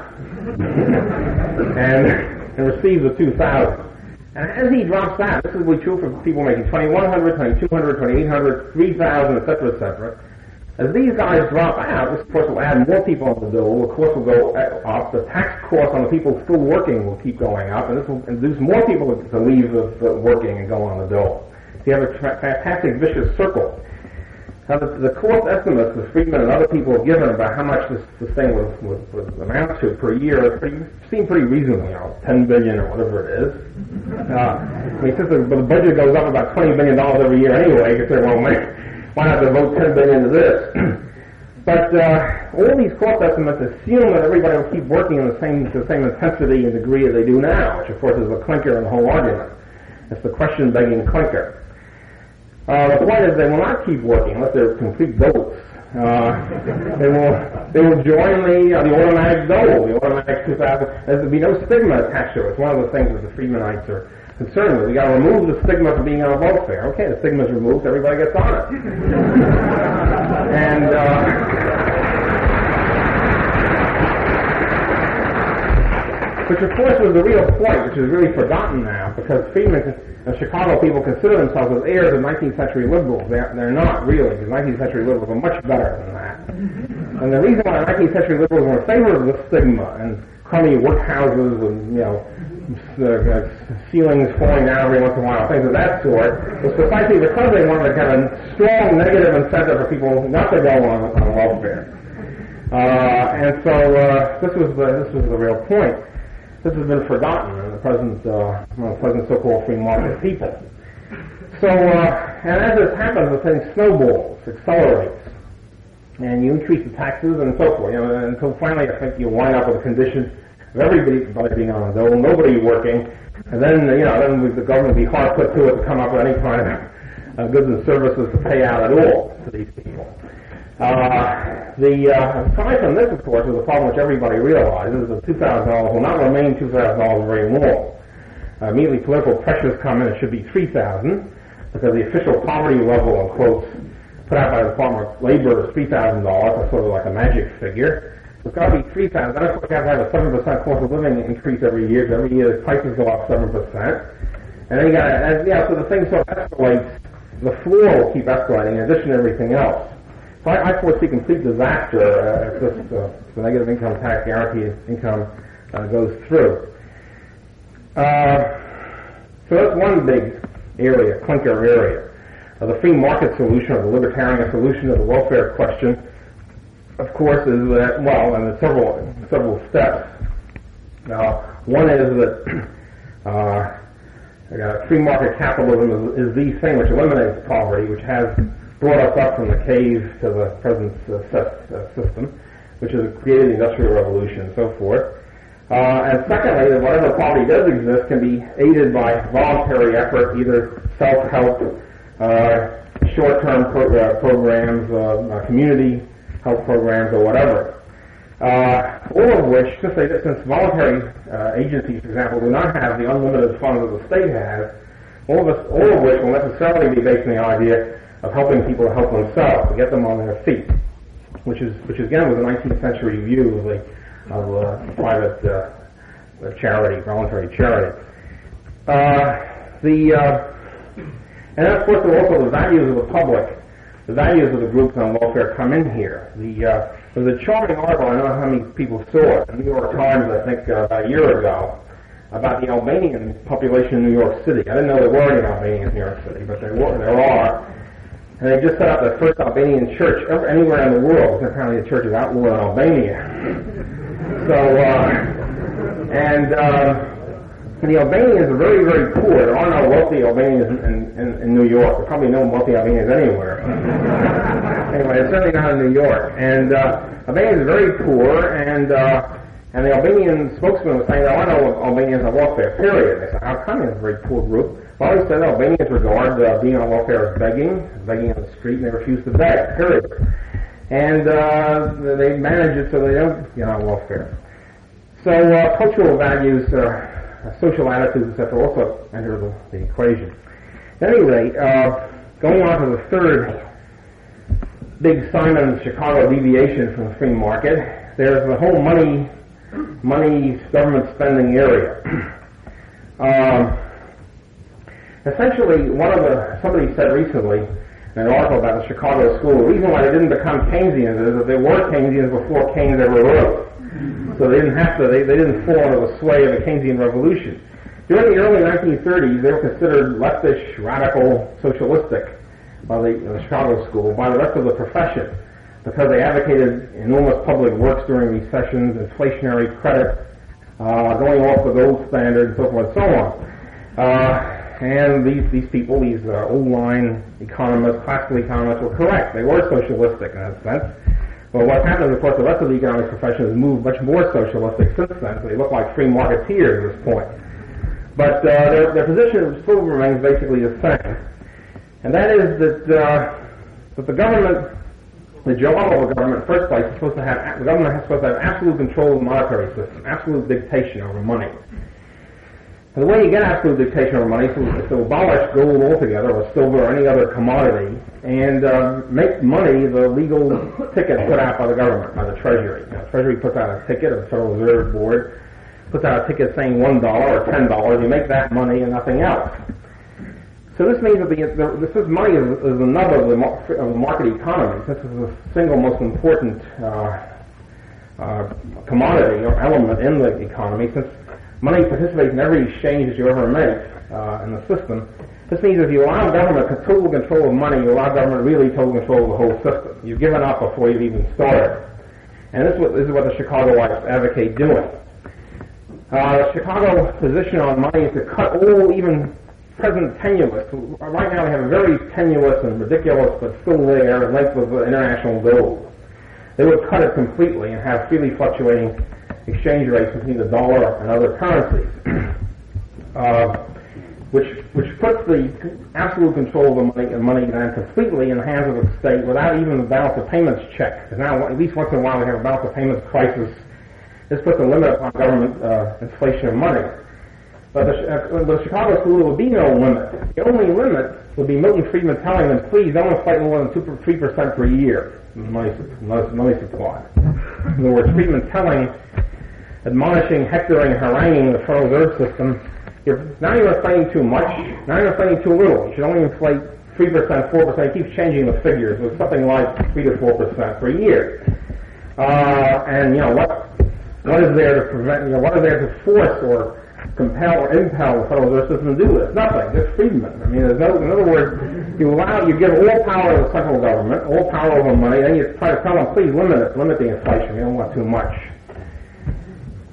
[SPEAKER 1] and, and receive the two thousand. And as he drops out, this will be true for people making twenty-one hundred, twenty-two hundred, twenty-eight hundred, three thousand, et cetera, et cetera. As these guys drop out, this of course will add more people on the dole. The cost will go up. The tax cost on the people still working will keep going up, and this will induce more people to leave the, the working and go on the dole. So you have a tra- fantastic vicious circle. Now, the, the cost estimates that Friedman and other people have given about how much this, this thing would, would, would amount to per year pretty, seem pretty reasonable, you know, ten billion dollars or whatever it is. Uh, I mean, since the, the budget goes up about twenty billion dollars every year anyway, you could say, well, man, why not devote ten billion dollars to this? But uh, all these cost estimates assume that everybody will keep working in the same, the same intensity and degree as they do now, which of course is the clinker in the whole argument. It's the question-begging clinker. Uh, the point is they will not keep working unless they're complete goats. Uh, they will they will join the uh, the automatic dole, the automatic two thousand. There will be no stigma attached to it. It's one of the things that the Friedmanites are concerned with. We got to remove the stigma from being on welfare. Okay, the stigma is removed, everybody gets on it. and uh, which of course was the real point, which is really forgotten now, because Friedman. The Chicago people consider themselves as heirs of nineteenth century liberals. They're, they're not really, because nineteenth century liberals are much better than that. And the reason why nineteenth century liberals were in favor of the stigma and crummy workhouses with, you know, uh, ceilings falling down every once in a while, things of that sort, was precisely because they wanted to have a strong negative incentive for people not to go on, on welfare. Uh, and so uh, this was the, this was the real point. This has been forgotten in the present, uh, well, present so-called free market people. So, uh, and as this happens, the thing snowballs, accelerates, and you increase the taxes and so forth. You know, until finally, I think you wind up with a condition of everybody being on the dole, nobody working, and then you know, then the government would be hard put to it to come up with any kind of uh, goods and services to pay out at all to these people. Uh, the, uh, aside from this, of course, is a problem which everybody realizes that two thousand dollars will not remain two thousand dollars very long. Uh, immediately political pressures come in, it should be three thousand dollars, because the official poverty level, in quotes, put out by the Department of Labor is three thousand dollars, that's sort of like a magic figure. So it's got to be three thousand dollars. Then, of course, you have to have a seven percent cost of living increase every year, because every year the prices go up seven percent. And then you got, and, yeah, so the thing sort of escalates, the floor will keep escalating in addition to everything else. So I, I foresee complete disaster uh, if this uh, the negative income tax guaranteed income uh, goes through. Uh, so that's one big area, clinker area. Uh, the free market solution, or the libertarian solution of the welfare question, of course, is that, well, and there's several, several steps. Uh, one is that uh,
[SPEAKER 2] uh, free market capitalism is, is the thing which eliminates poverty, which has brought us up from the cave to the present uh, system, which has created the Industrial Revolution and so forth. Uh, and secondly, that whatever poverty does exist can be aided by voluntary effort, either self-help, uh, short-term pro- uh, programs, uh, uh, community health programs, or whatever. Uh, all of which, since, they, since voluntary uh, agencies, for example, do not have the unlimited funds that the state has, all of, us, all of which will necessarily be based on the idea of helping people to help themselves, to get them on their feet, which is, which again was a nineteenth century view of, the, of uh, private uh, charity, voluntary charity. Uh, the uh, and then, of course, there are also the values of the public, the values of the groups on welfare come in here. The uh, there's a charming article, I don't know how many people saw it, in the New York Times, I think, uh, about a year ago, about the Albanian population in New York City. I didn't know there were any Albanians in New York City, but there were, there are. And they just set up the first Albanian church ever, anywhere in the world. Apparently the church is outlawed in Albania. So, uh, and, uh, and the Albanians are very, very poor. There are no wealthy Albanians in, in, in New York. There are probably no wealthy Albanians anywhere. Anyway, it's certainly not in New York. And uh, Albanians are very poor, and uh, and the Albanian spokesman was saying, there are no Albanians on welfare, period. They said, how come it's a very poor group? Well, he said Albanians regard uh, being on welfare as begging, begging on the street, and they refuse to beg, period. And uh, they manage it so they don't get on welfare. So uh, cultural values, uh, social attitudes, et cetera, also enter the, the equation. At any rate, uh, going on to the third big Simon Chicago deviation from the free market, there's the whole money, money government spending area. um, Essentially, one of the, somebody said recently in an article about the Chicago School, the reason why they didn't become Keynesians is that they were Keynesians before Keynes ever wrote. So they didn't have to, they, they didn't fall under the sway of the Keynesian revolution. During the early nineteen thirties, they were considered leftish, radical, socialistic by the, the Chicago School, by the rest of the profession, because they advocated enormous public works during recessions, inflationary credit, uh, going off the gold standard, and so forth and so on. Uh, And these, these people, these uh, old-line economists, classical economists, were correct. They were socialistic in that sense. But what happens, of course, the rest of the economic profession has moved much more socialistic since then, so they look like free marketeers at this point. But uh, their, their position still remains basically the same. And that is that, uh, that the government, the job of the government, in the first place, is supposed to have, the government is supposed to have absolute control of the monetary system, absolute dictation over money. And the way you get absolute dictation over money is to, to abolish gold altogether, or silver, or any other commodity, and uh, make money the legal ticket put out by the government, by the Treasury. Now, the Treasury puts out a ticket, or the Federal Reserve Board puts out a ticket saying one dollar or ten dollars. You make that money and nothing else. So this means that the, the, this is money is, is the nub of the, of the market economy. This is the single most important uh, uh, commodity or element in the economy, since money participates in every exchange that you ever make uh, in the system. This means if you allow government total control of money, you allow government really total control of the whole system. You've given up before you've even started. And this is what, this is what the Chicagoites advocate doing. Uh, the Chicago position on money is to cut all even present tenuous. Right now we have a very tenuous and ridiculous, but still there, length of international gold. They would cut it completely and have freely fluctuating exchange rates between the dollar and other currencies, uh, which which puts the absolute control of the money, the money then completely in the hands of the state without even the balance of payments check. Because now, at least once in a while, we have a balance of payments crisis. This puts a limit on government uh, inflation of money. But the, uh, the Chicago School, there would be no limit. The only limit would be Milton Friedman telling them, please don't inflate more than two, three percent per year in money, money supply. In other words, Friedman telling admonishing, hectoring, haranguing the Federal Reserve System, you're, now you're inflating too much, now you're inflating too little. You should only inflate three percent, four percent. It keeps changing the figures. It's something like three to four percent per year. Uh, and, you know, what what is there to prevent, you know, what is there to force or compel or impel the Federal Reserve System to do this? Nothing. Just Friedman. I mean, there's no, in other words, you allow, you give all power to the central government, all power over money, then you try to tell them, please limit it, limit the inflation. We don't want too much.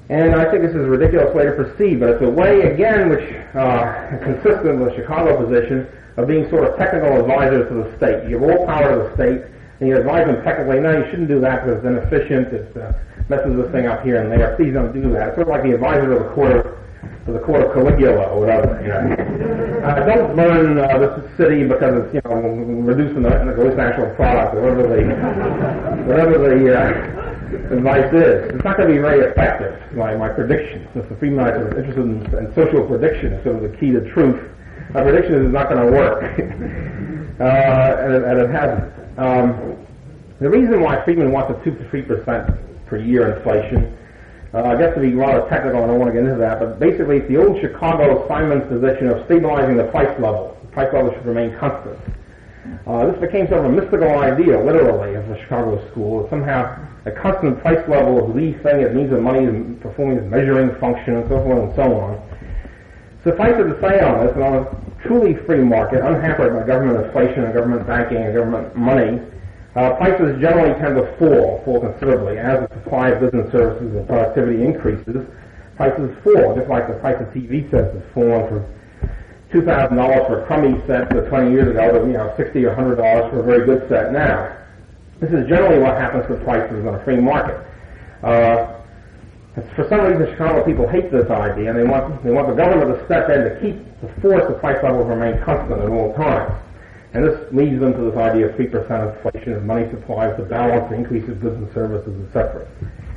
[SPEAKER 2] And I think this is a ridiculous way to proceed, but it's a way, again, which uh, is consistent with the Chicago position of being sort of technical advisors to the state. You give all power to the state, and you advise them technically, no, you shouldn't do that because it's inefficient, it uh, messes this thing up here and there, please don't do that. It's sort of like the advisor of the court of, of the court of Caligula or whatever. You know. uh, don't learn uh, this city because it's, you know, reducing the, the gross national product or whatever the, whatever the uh, advice is. It's not going to be very effective, my, my prediction. Since the Freeman is interested in, in social prediction, sort of the key to truth, my prediction is it's not going to work. uh, and, it, and it hasn't. Um, the reason why Friedman wants a two to three percent per year inflation, uh, I guess to be rather technical, I don't want to get into that, but basically it's the old Chicago Simon's position of stabilizing the price level. The price level should remain constant. Uh, this became sort of a mystical idea, literally, of the Chicago school. Somehow a constant price level is the thing. It means that money is performing its measuring function and so forth and so on. Suffice it to say on this, and on a truly free market, unhampered by government inflation and government banking and government money, uh, prices generally tend to fall, fall considerably. As the supply of goods and services and productivity increases, prices fall, just like the price of T V sets has fallen from two thousand dollars for a crummy set to twenty years ago to, you know, sixty dollars or one hundred dollars for a very good set now. This is generally what happens to prices on a free market. Uh, For some reason, Chicago people hate this idea, and they want they want the government to step in to keep to force the price level to remain constant at all times. And this leads them to this idea of three percent inflation as money supply is the balance, the increase of goods and services, et cetera.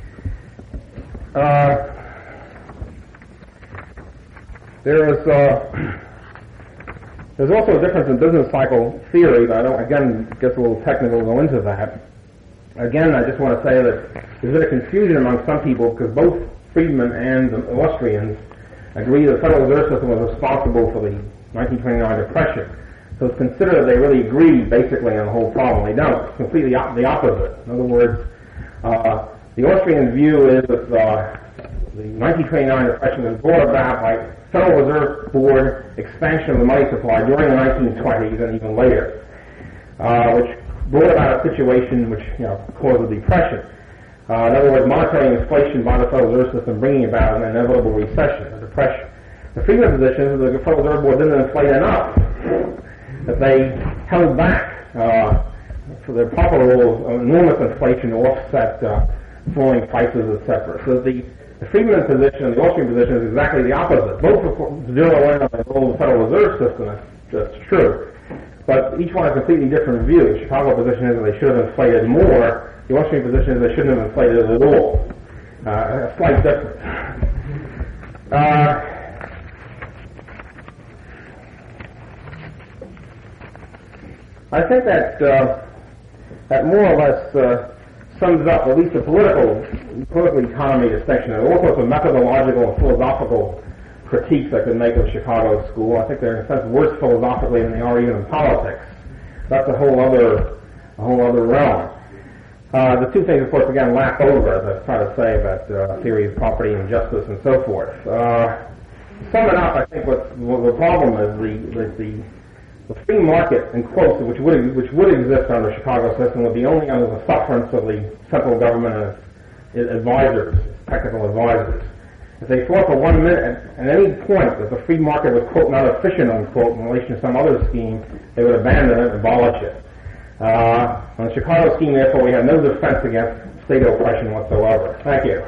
[SPEAKER 2] Uh, there is uh, there's also a difference in business cycle theory. But I don't again it gets a little technical to go into that. Again, I just want to say that there's been a confusion among some people because both Friedman and the Austrians agree that the Federal Reserve System was responsible for the nineteen twenty-nine Depression. So it's considered that they really agree basically on the whole problem. They don't. It's completely op- the opposite. In other words, uh, the Austrian view is that uh, the nineteen twenty-nine Depression was brought about by Federal Reserve Board expansion of the money supply during the nineteen twenties and even later, uh, which brought about a situation which, you know, caused a depression. Uh, in other words, monetary inflation by the Federal Reserve System bringing about an inevitable recession, a depression. The Friedman position is that the Federal Reserve Board didn't inflate enough, that they held back uh, for their proper role of enormous inflation to offset uh, falling prices, et cetera. So the, the Friedman position and the Austrian position is exactly the opposite. Both of zero in on the role of the Federal Reserve System, that's, that's true. But each one has a completely different view. The Chicago position is that they should have inflated more. The Austrian position is they shouldn't have inflated it at all. Uh, a slight difference. Uh, I think that uh, that more or less uh, sums up at least the political political economy distinction. There are all sorts of methodological and philosophical critiques I could make of Chicago school. I think they're in a sense worse philosophically than they are even in politics. That's a whole other, a whole other realm. Uh, the two things, of course, again, lap over, as I try to say about uh, theory of property and justice and so forth. Uh, to sum it up, I think what, what the problem is the, the, the free market, in quotes, which would which would exist under the Chicago system, would be only under the sufferance of the central government and its advisors, technical advisors. If they thought for one minute at any point that the free market was, quote, not efficient, unquote, in relation to some other scheme, they would abandon it and abolish it. Uh, on the Chicago scheme, therefore, we have no defense against state oppression whatsoever. Thank you.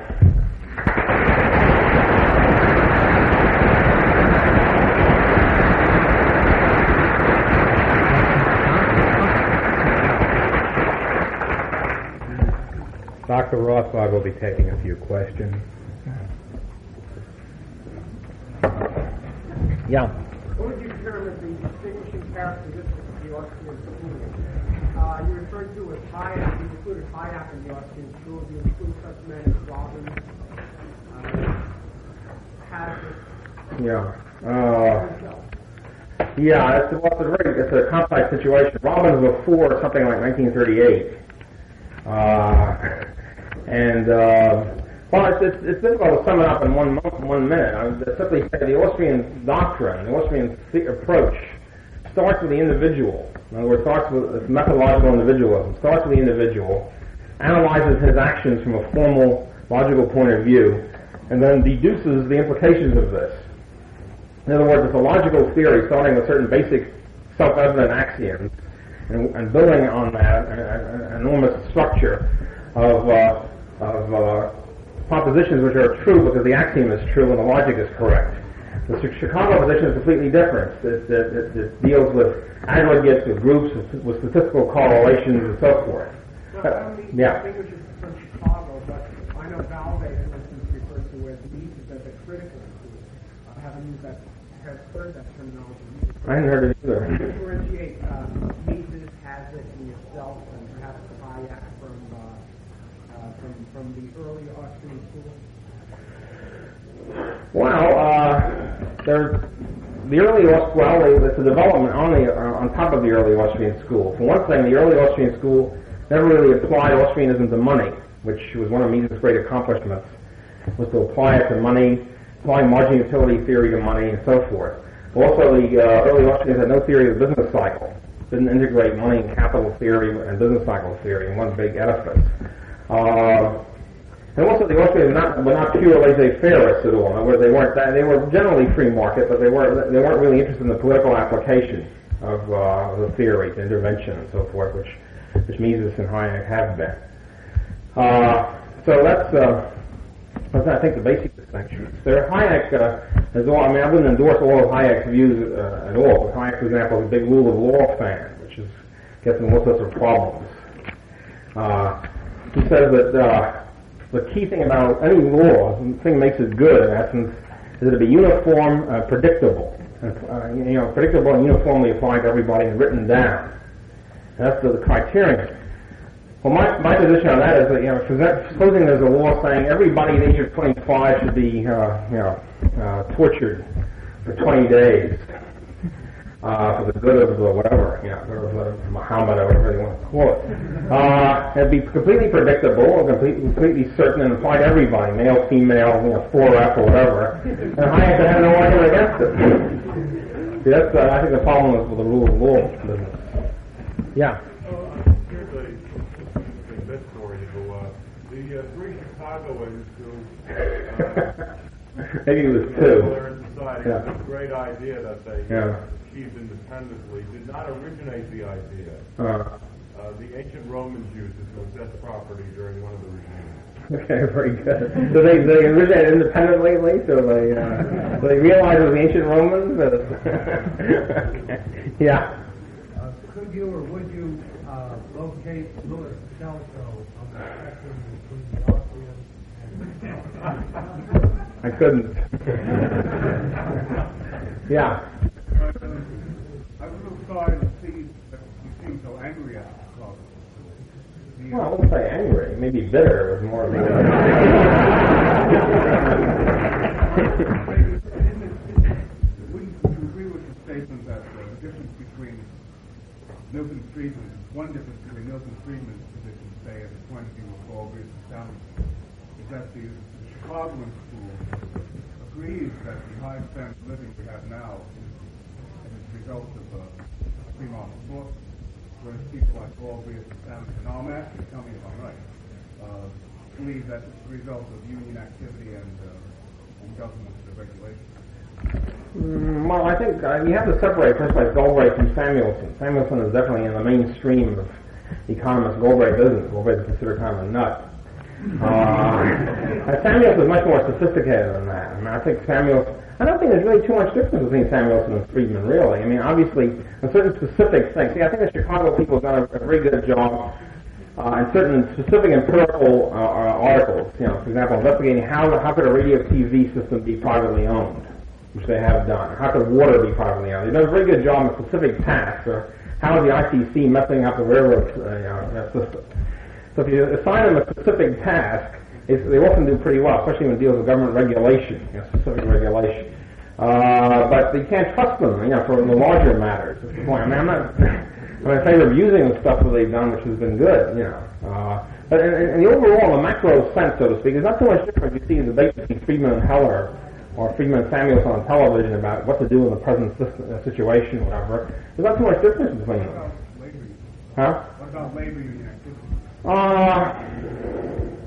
[SPEAKER 3] Doctor Rothbard will be taking a few questions.
[SPEAKER 2] Yeah.
[SPEAKER 4] What would you term as the distinguishing characteristics of the Austrian school? Uh, you referred to as Hayek. You included Hayek in the Austrian school. You include such men as Robbins, uh, Hazlitt.
[SPEAKER 2] Yeah. Uh, yeah, it's, well, it's, a very, it's a complex situation. Robbins before something like nineteen thirty-eight. Uh, and... Uh, Well, it's, it's, it's difficult to sum it up in one month, one minute. I would simply say the Austrian doctrine, the Austrian th- approach, starts with the individual. In other words, starts with it's methodological individualism. Starts with the individual, analyzes his actions from a formal, logical point of view, and then deduces the implications of this. In other words, it's a logical theory starting with certain basic self-evident axioms and, and building on that an enormous structure of, uh, of uh, propositions which are true because the axiom is true and the logic is correct. The Chicago position is completely different. It, it, it, it deals with aggregates, with groups, with, with statistical correlations, and so forth.
[SPEAKER 4] Well, I don't mean
[SPEAKER 2] yeah.
[SPEAKER 4] to distinguish it from Chicago, but I know Valde, for instance, refers to as Mises as a critical school. I haven't used that, have heard that terminology.
[SPEAKER 2] I hadn't heard it either.
[SPEAKER 4] Differentiate uh, Mises, Hazlitt, and yourself, and perhaps Hayek from, uh, uh, from, from the early Austrian school.
[SPEAKER 2] Well, uh, there's the early well, it's a development on the uh, on top of the early Austrian school. For one thing, the early Austrian school never really applied Austrianism to money, which was one of Mises' great accomplishments, was to apply it to money, apply margin utility theory to money, and so forth. Also, the uh, early Austrians had no theory of the business cycle, didn't integrate money and capital theory and business cycle theory in one big edifice. Uh, And also, the Austrians were not, were not pure laissez-faire at all. In other words, they weren't that, they were generally free market, but they weren't they weren't really interested in the political application of uh, the theory, the intervention, and so forth, which which Mises and Hayek have been. Uh, so that's uh, that's I think the basic distinctions. There, Hayek uh, is all. I mean, I wouldn't endorse all of Hayek's views uh, at all. But Hayek, for example, is a big rule of law fan, which is gets in all sorts of problems. Uh, he says that. Uh, The key thing about any law, the thing that makes it good, in essence, is that it be uniform, uh, predictable, and, uh, you know, predictable and uniformly applied to everybody and written down. And that's the, the criterion. Well, my, my position on that is that, you know, supposing there's a law saying everybody at the age of twenty-five should be, uh, you know, uh, tortured for twenty days uh, for the good of the whatever, you know, of Muhammad or whatever you want to call it. Uh, it'd be completely predictable, completely, completely certain, and apply to everybody, male, female, you know, four F or whatever. And Hayek would have no argument against it. See, that's, uh, I think the problem is with the rule of law business. Yeah.
[SPEAKER 5] Uh, here's a interesting bit story. So, uh, the uh, three Chicagoans who uh,
[SPEAKER 2] maybe it was two.
[SPEAKER 5] in society,
[SPEAKER 2] Yeah.
[SPEAKER 5] it's a great idea that they
[SPEAKER 2] Yeah.
[SPEAKER 5] achieved independently, did not originate the idea.
[SPEAKER 2] Uh,
[SPEAKER 5] Uh, the ancient Romans used it to assess property during one of the regimes.
[SPEAKER 2] Okay, very good. So they they originated independently, at least, or they uh, so they realized it was the ancient Romans. Yeah.
[SPEAKER 6] Uh, could you or would you uh, locate Louis Kelso on the spectrum between the Austrians and
[SPEAKER 2] I couldn't. Yeah.
[SPEAKER 7] I was a little sorry to see that you seem so angry at the club. The,
[SPEAKER 2] Well, I wouldn't say angry. Maybe bitter was more. Maybe.
[SPEAKER 7] Wouldn't you agree with the statement that uh, the difference between Milton Friedman, one difference between Milton Friedman's position, say, at the point of view of Galbraith and Samuelson, is that the, the Chicagoan school agrees that the high standard of living we have now is as a result of uh, free market forces, whereas people like Galbraith and Samuelson, now I'm asking, tell me if I'm right, uh, believe that it's a result of union activity and, uh, and government regulation.
[SPEAKER 2] Mm, well, I think uh, you have to separate first like Galbraith from Samuelson. Samuelson is definitely in the mainstream of economist Galbraith isn't. Galbraith is considered kind of a nut. Uh, Samuelson is much more sophisticated than that. I mean, I think Samuelson. I don't think there's really too much difference between Samuelson and Friedman, really. I mean, obviously, on certain specific things. See, I think the Chicago people have done a, a very good job uh, in certain specific empirical uh, articles. You know, for example, investigating how how could a radio T V system be privately owned, which they have done. How could water be privately owned? They've done a very good job on specific tasks. Or how is the I C C messing up the railroad uh, uh, system? So if you assign them a specific task, it's, they often do pretty well, especially when it deals with government regulation, you know, specific regulation. Uh, but you can't trust them, you know, for the larger matters. That's the point. I mean, I'm not, I'm in favor of using the stuff that they've done, which has been good, you know. Uh, but in, in the overall, the macro sense, so to speak, there's not too much difference. You see the debate between Friedman and Heller, or Friedman and Samuelson on television about what to do in the present system, uh, situation, whatever. There's not too much difference between them.
[SPEAKER 7] What about labor union?
[SPEAKER 2] Huh?
[SPEAKER 7] What about labor union activity?
[SPEAKER 2] Uh,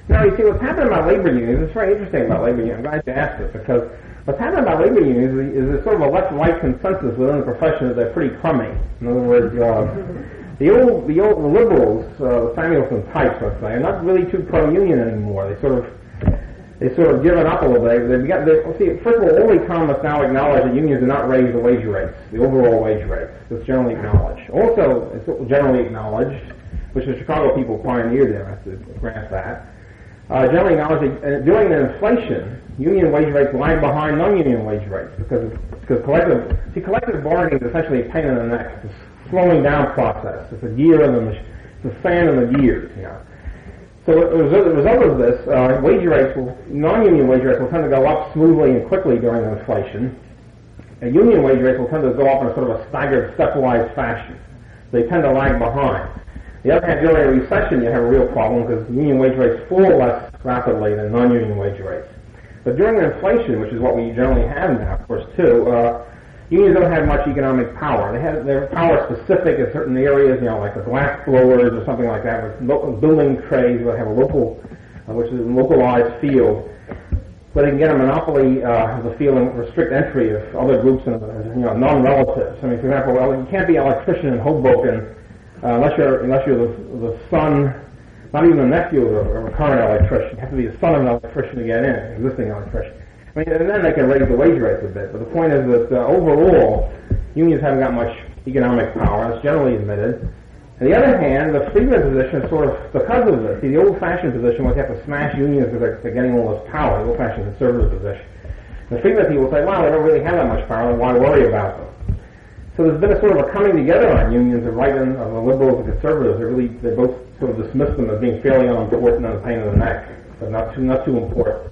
[SPEAKER 2] Now, you see, what's happening about labor unions, it's very interesting about labor unions. I'm glad you asked this, because what's happening about labor unions is, is there's sort of a left-right consensus within the profession that they're pretty crummy. In other words, uh, the old the old liberals, uh, Samuelson types, let's say, are not really too pro-union anymore. They sort of they sort of given up a little bit. They've got, they, see, first of all, all economists now acknowledge that unions do not raise the wage rates, the overall wage rates. It's generally acknowledged. Also, it's generally acknowledged, which the Chicago people pioneered there, I have to grant that. Uh, generally acknowledged that uh, during the inflation, union wage rates lag behind non-union wage rates because because collective see collective bargaining is essentially a pain in the neck. It's a slowing down process. It's a gear in the mach- it's a sand in the gears. You know. So as a result of this, uh, wage rates will non-union wage rates will tend to go up smoothly and quickly during inflation. And union wage rates will tend to go up in a sort of a staggered, stepwise fashion. They tend to lag behind. The other hand, during a recession, you have a real problem because union wage rates fall less rapidly than non-union wage rates. But during inflation, which is what we generally have now, of course, too, uh, unions don't have much economic power. They have their power specific in certain areas, you know, like the glass blowers or something like that, with lo- building trades that have a local, uh, which is a localized field. But they can get a monopoly uh, of the field and restrict entry of other groups and, you know, non-relatives. I mean, for example, well, you can't be an electrician in Hoboken Uh, unless you're unless you're the, the son, not even the nephew of a, of a current electrician. You have to be the son of an electrician to get in, an existing electrician. I mean, and then they can raise the wage rates a bit. But the point is that uh, overall, unions haven't got much economic power. That's generally admitted. On the other hand, the freedman position is sort of, because of this, see, the old-fashioned position was you have to smash unions because they're, they're getting all this power, the old-fashioned conservative position. The freedman people say, well, they don't really have that much power, then why worry about them? So there's been a sort of a coming together on unions, the right and of the liberals and conservatives. They really, they both sort of dismiss them as being fairly unimportant and a pain in the neck, but not too, not too important.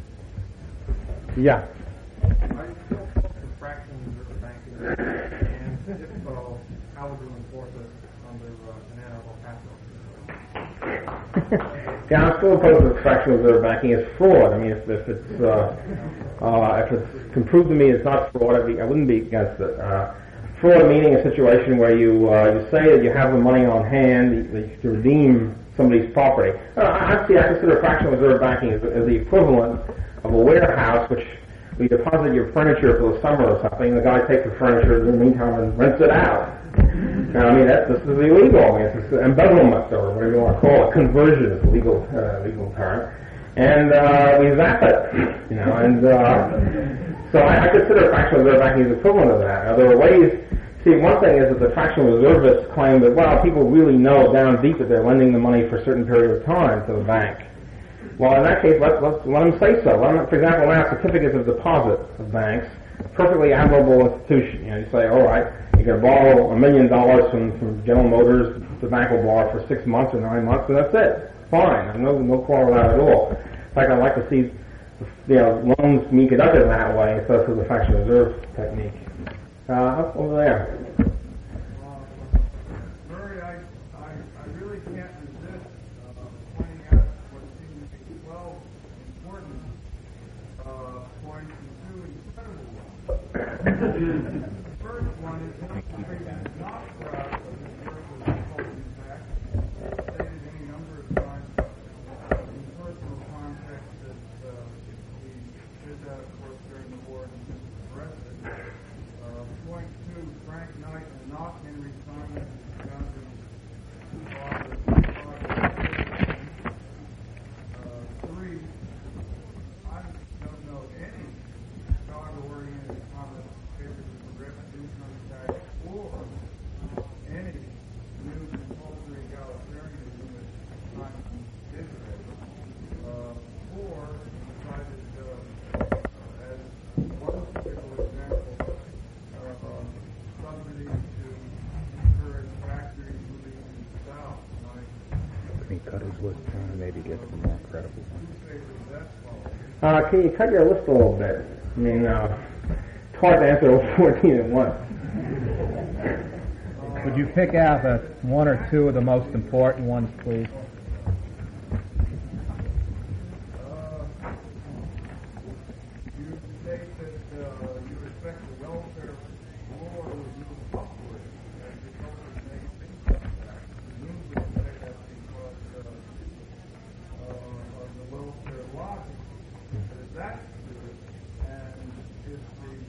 [SPEAKER 2] Yeah.
[SPEAKER 6] I still focus on fractional reserve banking, and if so, how would you enforce it under uh, an animal capital?
[SPEAKER 2] Yeah, I'm still opposed to fractional reserve banking as fraud. I mean, if, if it's uh, uh, if it can prove to me it's not fraud, I'd be, I wouldn't be against it. Uh, Fraud meaning a situation where you uh, you say that you have the money on hand that you to redeem somebody's property. Uh, actually, I consider fractional reserve banking as, as the equivalent of a warehouse, which we deposit your furniture for the summer or something. And the guy takes the furniture in the meantime and rents it out. Now, I mean, that, this is illegal. I mean, it's embezzlement or whatever you want to call it. Conversion is a legal uh, legal term, and uh, we zap it, you know, and. Uh, So I, I consider fractional reserve banking as equivalent of that. Now, there are ways. See, one thing is that the fractional reservists claim that, well, people really know down deep that they're lending the money for a certain period of time to the bank. Well, in that case, let, let, let them say so. Let them, for example, now certificates of deposit of banks, perfectly admirable institution. You know, you say, all right, you're going to borrow a million dollars from, from General Motors. The bank will borrow for six months or nine months, and that's it. Fine. No, no quarrel with that at all. In fact, I'd like to see, you know, loans being conducted that way instead of the fractional reserve technique. Uh, up over there.
[SPEAKER 6] Uh, Murray, I, I, I really can't resist uh, pointing out what seems to be twelve important uh, points and two incredible ones. The first one is that the country is not proud of its work with withholding tax. It's stated any number of times in personal context that uh, we did that, of course, during the war and arrested. Uh, point two, Frank Knight and not Henry Simon Johnson. Uh, three, I don't know any Chicago-oriented economist papers of progressive income tax or any new compulsory egalitarianism that Simon did today. Uh, four, decided uh, as one particular example, subsidies to encourage factories moving to the south.
[SPEAKER 3] Can he cut his list down and maybe get some more credible ones?
[SPEAKER 2] Uh, can you cut your list a little bit? I mean, uh, it's hard to answer all fourteen at once.
[SPEAKER 8] Would you pick out uh, one or two of the most important ones, please?
[SPEAKER 6] You state that uh, you expect the welfare floor would move upward as the government makes income tax. Presumably you say that's because uh, uh, of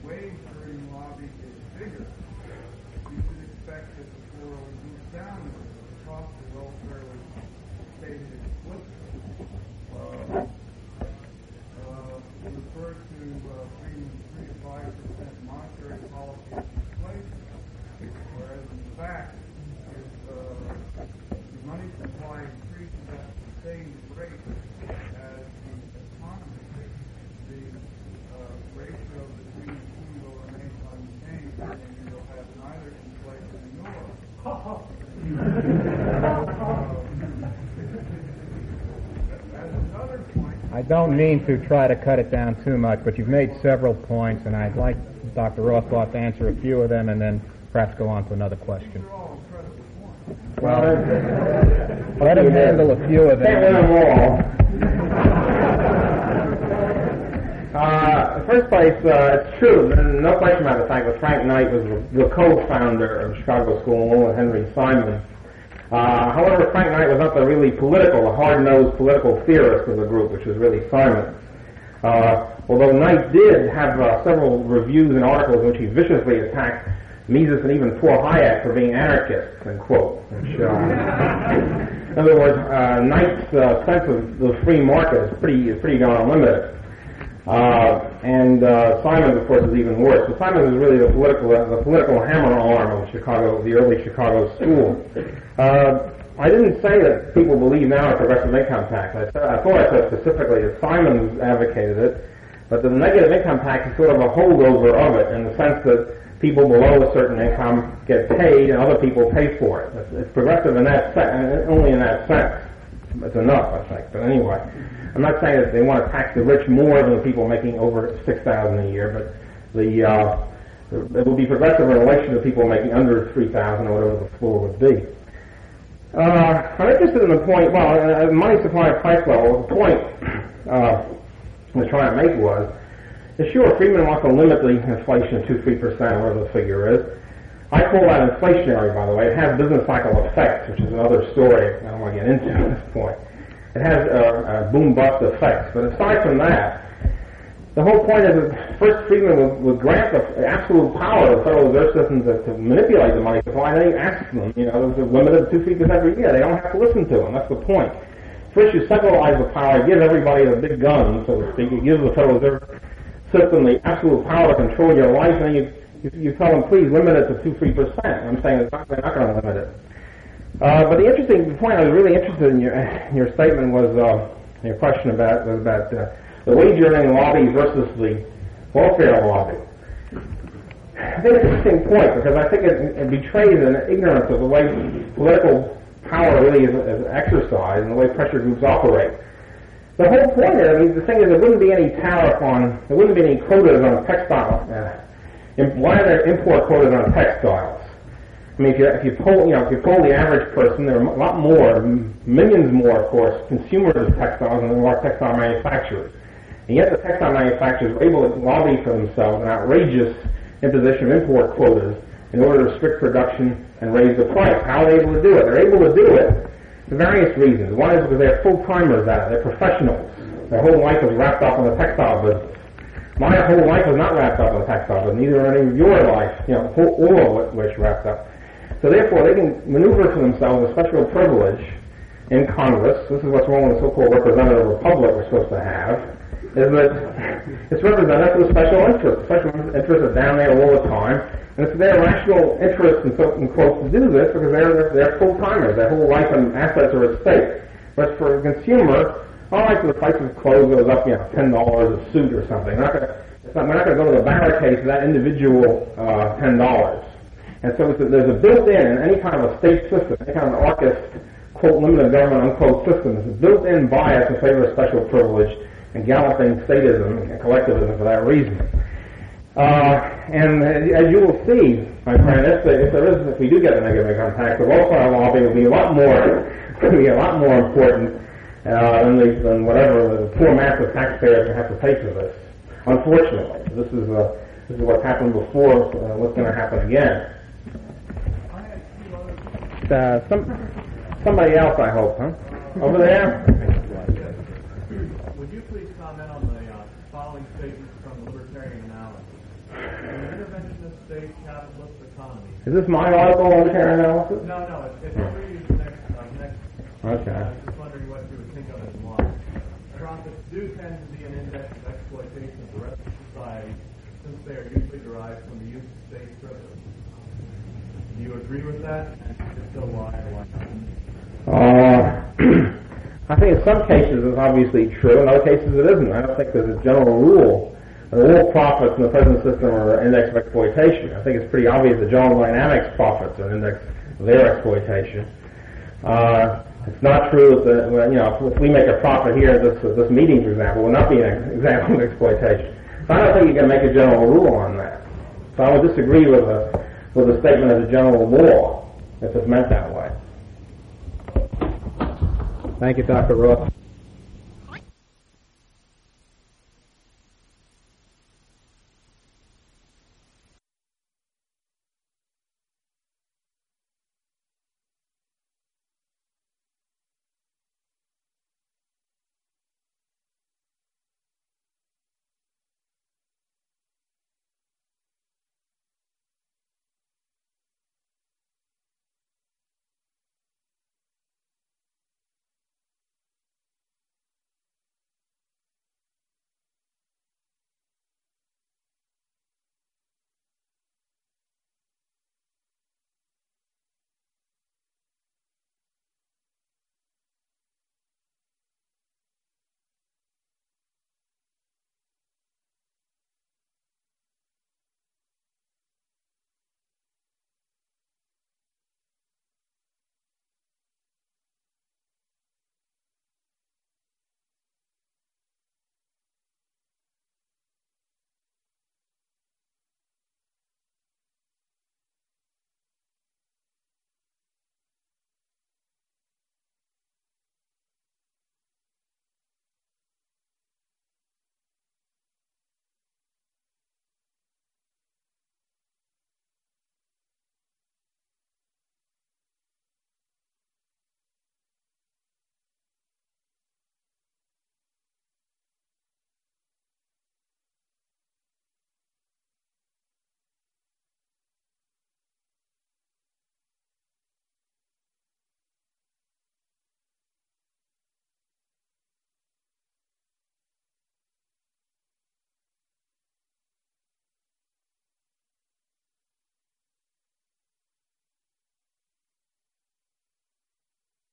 [SPEAKER 6] wage-earning lobby is bigger, you should expect that the floor will move downward across the welfare was stated explicitly. Uh, uh, referred to uh, three, three to five percent monetary policy inflation, whereas in fact, if uh, the money supply increases at the same rate as the economy, the uh, ratio between the two will remain unchanged, and you will have neither inflation nor. uh, as another point,
[SPEAKER 8] I don't mean to try to cut it down too much, but you've made several points, and I'd like Doctor Rothblatt to answer a few of them and then perhaps go on to another question.
[SPEAKER 6] these are all incredible points.
[SPEAKER 8] Well, let him handle a few of
[SPEAKER 2] Can't win them
[SPEAKER 8] them.
[SPEAKER 2] all. Uh, in the first place, uh, it's true, no question about the fact that Frank Knight was the, the co-founder of Chicago School, along with Henry Simon. Uh, however, Frank Knight was not the really political, the hard-nosed political theorist of the group, which was really Simon. Uh, although Knight did have uh, several reviews and articles in which he viciously attacked Mises and even poor Hayek for being anarchists, end quote. Which, uh, in other words, uh, Knight's uh, sense of the free market is pretty, is pretty darn unlimited. Uh, and uh, Simon, of course, is even worse. So Simon is really the political, uh, the political hammer arm of Chicago, the early Chicago school. Uh, I didn't say that people believe now in progressive income tax. I, said, I thought I said specifically that Simon advocated it, but the negative income tax is sort of a holdover of it in the sense that people below a certain income get paid and other people pay for it. It's, it's progressive in that sense, only in that sense. It's enough, I think. But anyway, I'm not saying that they want to tax the rich more than the people making over six thousand a year, but the uh, it will be progressive in relation to people making under three thousand or whatever the floor would be. Uh, I'm interested in the point. Well, uh, money supply and price level. The point uh, I was trying to make was, sure, Friedman wants to limit the inflation to two, three percent, whatever the figure is. I call that inflationary, by the way. It has business cycle effects, which is another story I don't want to get into at this point. It has uh, uh, boom-bust effects. But aside from that, the whole point is that first Friedman would, would grant the absolute power of the Federal Reserve System to, to manipulate the money supply, and then he asks them, you know, to limit it to two, three percent every year. They don't have to listen to him. That's the point. First, you centralize the power, give everybody the big gun, so to speak. You give the Federal Reserve System the absolute power to control your life, and then you You, you tell them, please limit it to two, three percent. I'm saying it's not, they're not going to limit it. Uh, but the interesting point I was really interested in your, in your statement was uh, your question about was about uh, the wage earning lobby versus the welfare lobby. I think it's an interesting point because I think it, it betrays an ignorance of the way political power really is, is exercised and the way pressure groups operate. The whole point is, I mean, the thing is, there wouldn't be any tariff on, there wouldn't be any quotas on textile. Uh, Why are there import quotas on textiles? I mean, if you if you poll, you know, if you poll the average person, there are a lot more, millions more, of course, consumers of textiles than there are textile manufacturers. And yet, the textile manufacturers are able to lobby for themselves an outrageous imposition of import quotas in order to restrict production and raise the price. How are they able to do it? They're able to do it for various reasons. One is because they're full timers at it. They're professionals. Their whole life is wrapped up in the textile business. My whole life is not wrapped up in the textile, but neither are any of your life, you know, all of which wrapped up. So therefore, they can maneuver for themselves a special privilege in Congress. This is what's wrong with the so-called representative republic we're supposed to have, is that it's represented with special interests. Special interests are down there all the time, and it's their rational interest, in, in quotes, to do this because they're, they're full-timers. Their whole life and assets are at stake. But for a consumer, all right, so the price of clothes goes up, you know, ten dollars a suit or something. We're not going to go to the barricade for that individual uh, ten dollars. And so it's a, there's a built-in, in any kind of a state system, any kind of an anarchist, quote, limited government, unquote, system, there's a built-in bias in favor of special privilege and galloping statism and collectivism for that reason. Uh, and as you will see, my friend, if, if there is, if we do get a negative income tax, the welfare lobby will be a lot more, will be a lot more important Uh, than, the, than whatever the poor mass of taxpayers have to pay for this. Unfortunately, this is uh, this is what's happened before. Uh, what's going to happen again? Uh, some somebody else, I hope, huh? Over there.
[SPEAKER 9] Would you please comment on the uh, following statements from the Libertarian Analysis?
[SPEAKER 6] an interventionist state capitalist economy.
[SPEAKER 2] Is this my article on care analysis?
[SPEAKER 6] No, no, it's, it's free the next, uh, next.
[SPEAKER 2] Okay.
[SPEAKER 6] I was just wondering what you would think of as one. Profits do tend to be an index of exploitation of the rest of society, since they are usually derived from the use of state privilege. Do you agree with that? And if so, why or why not?
[SPEAKER 2] Uh, I think in some cases it's obviously true, in other cases it isn't. I don't think there's a general rule. All profits in the present system are an index of exploitation. I think it's pretty obvious that General Dynamics profits are an index of their exploitation. Uh, it's not true that, the, you know, if we make a profit here at this, this meeting, for example, will not be an example of exploitation. So I don't think you can make a general rule on that. So I would disagree with a, with a statement as a general law, if it's meant that way.
[SPEAKER 3] Thank you, Doctor Roth.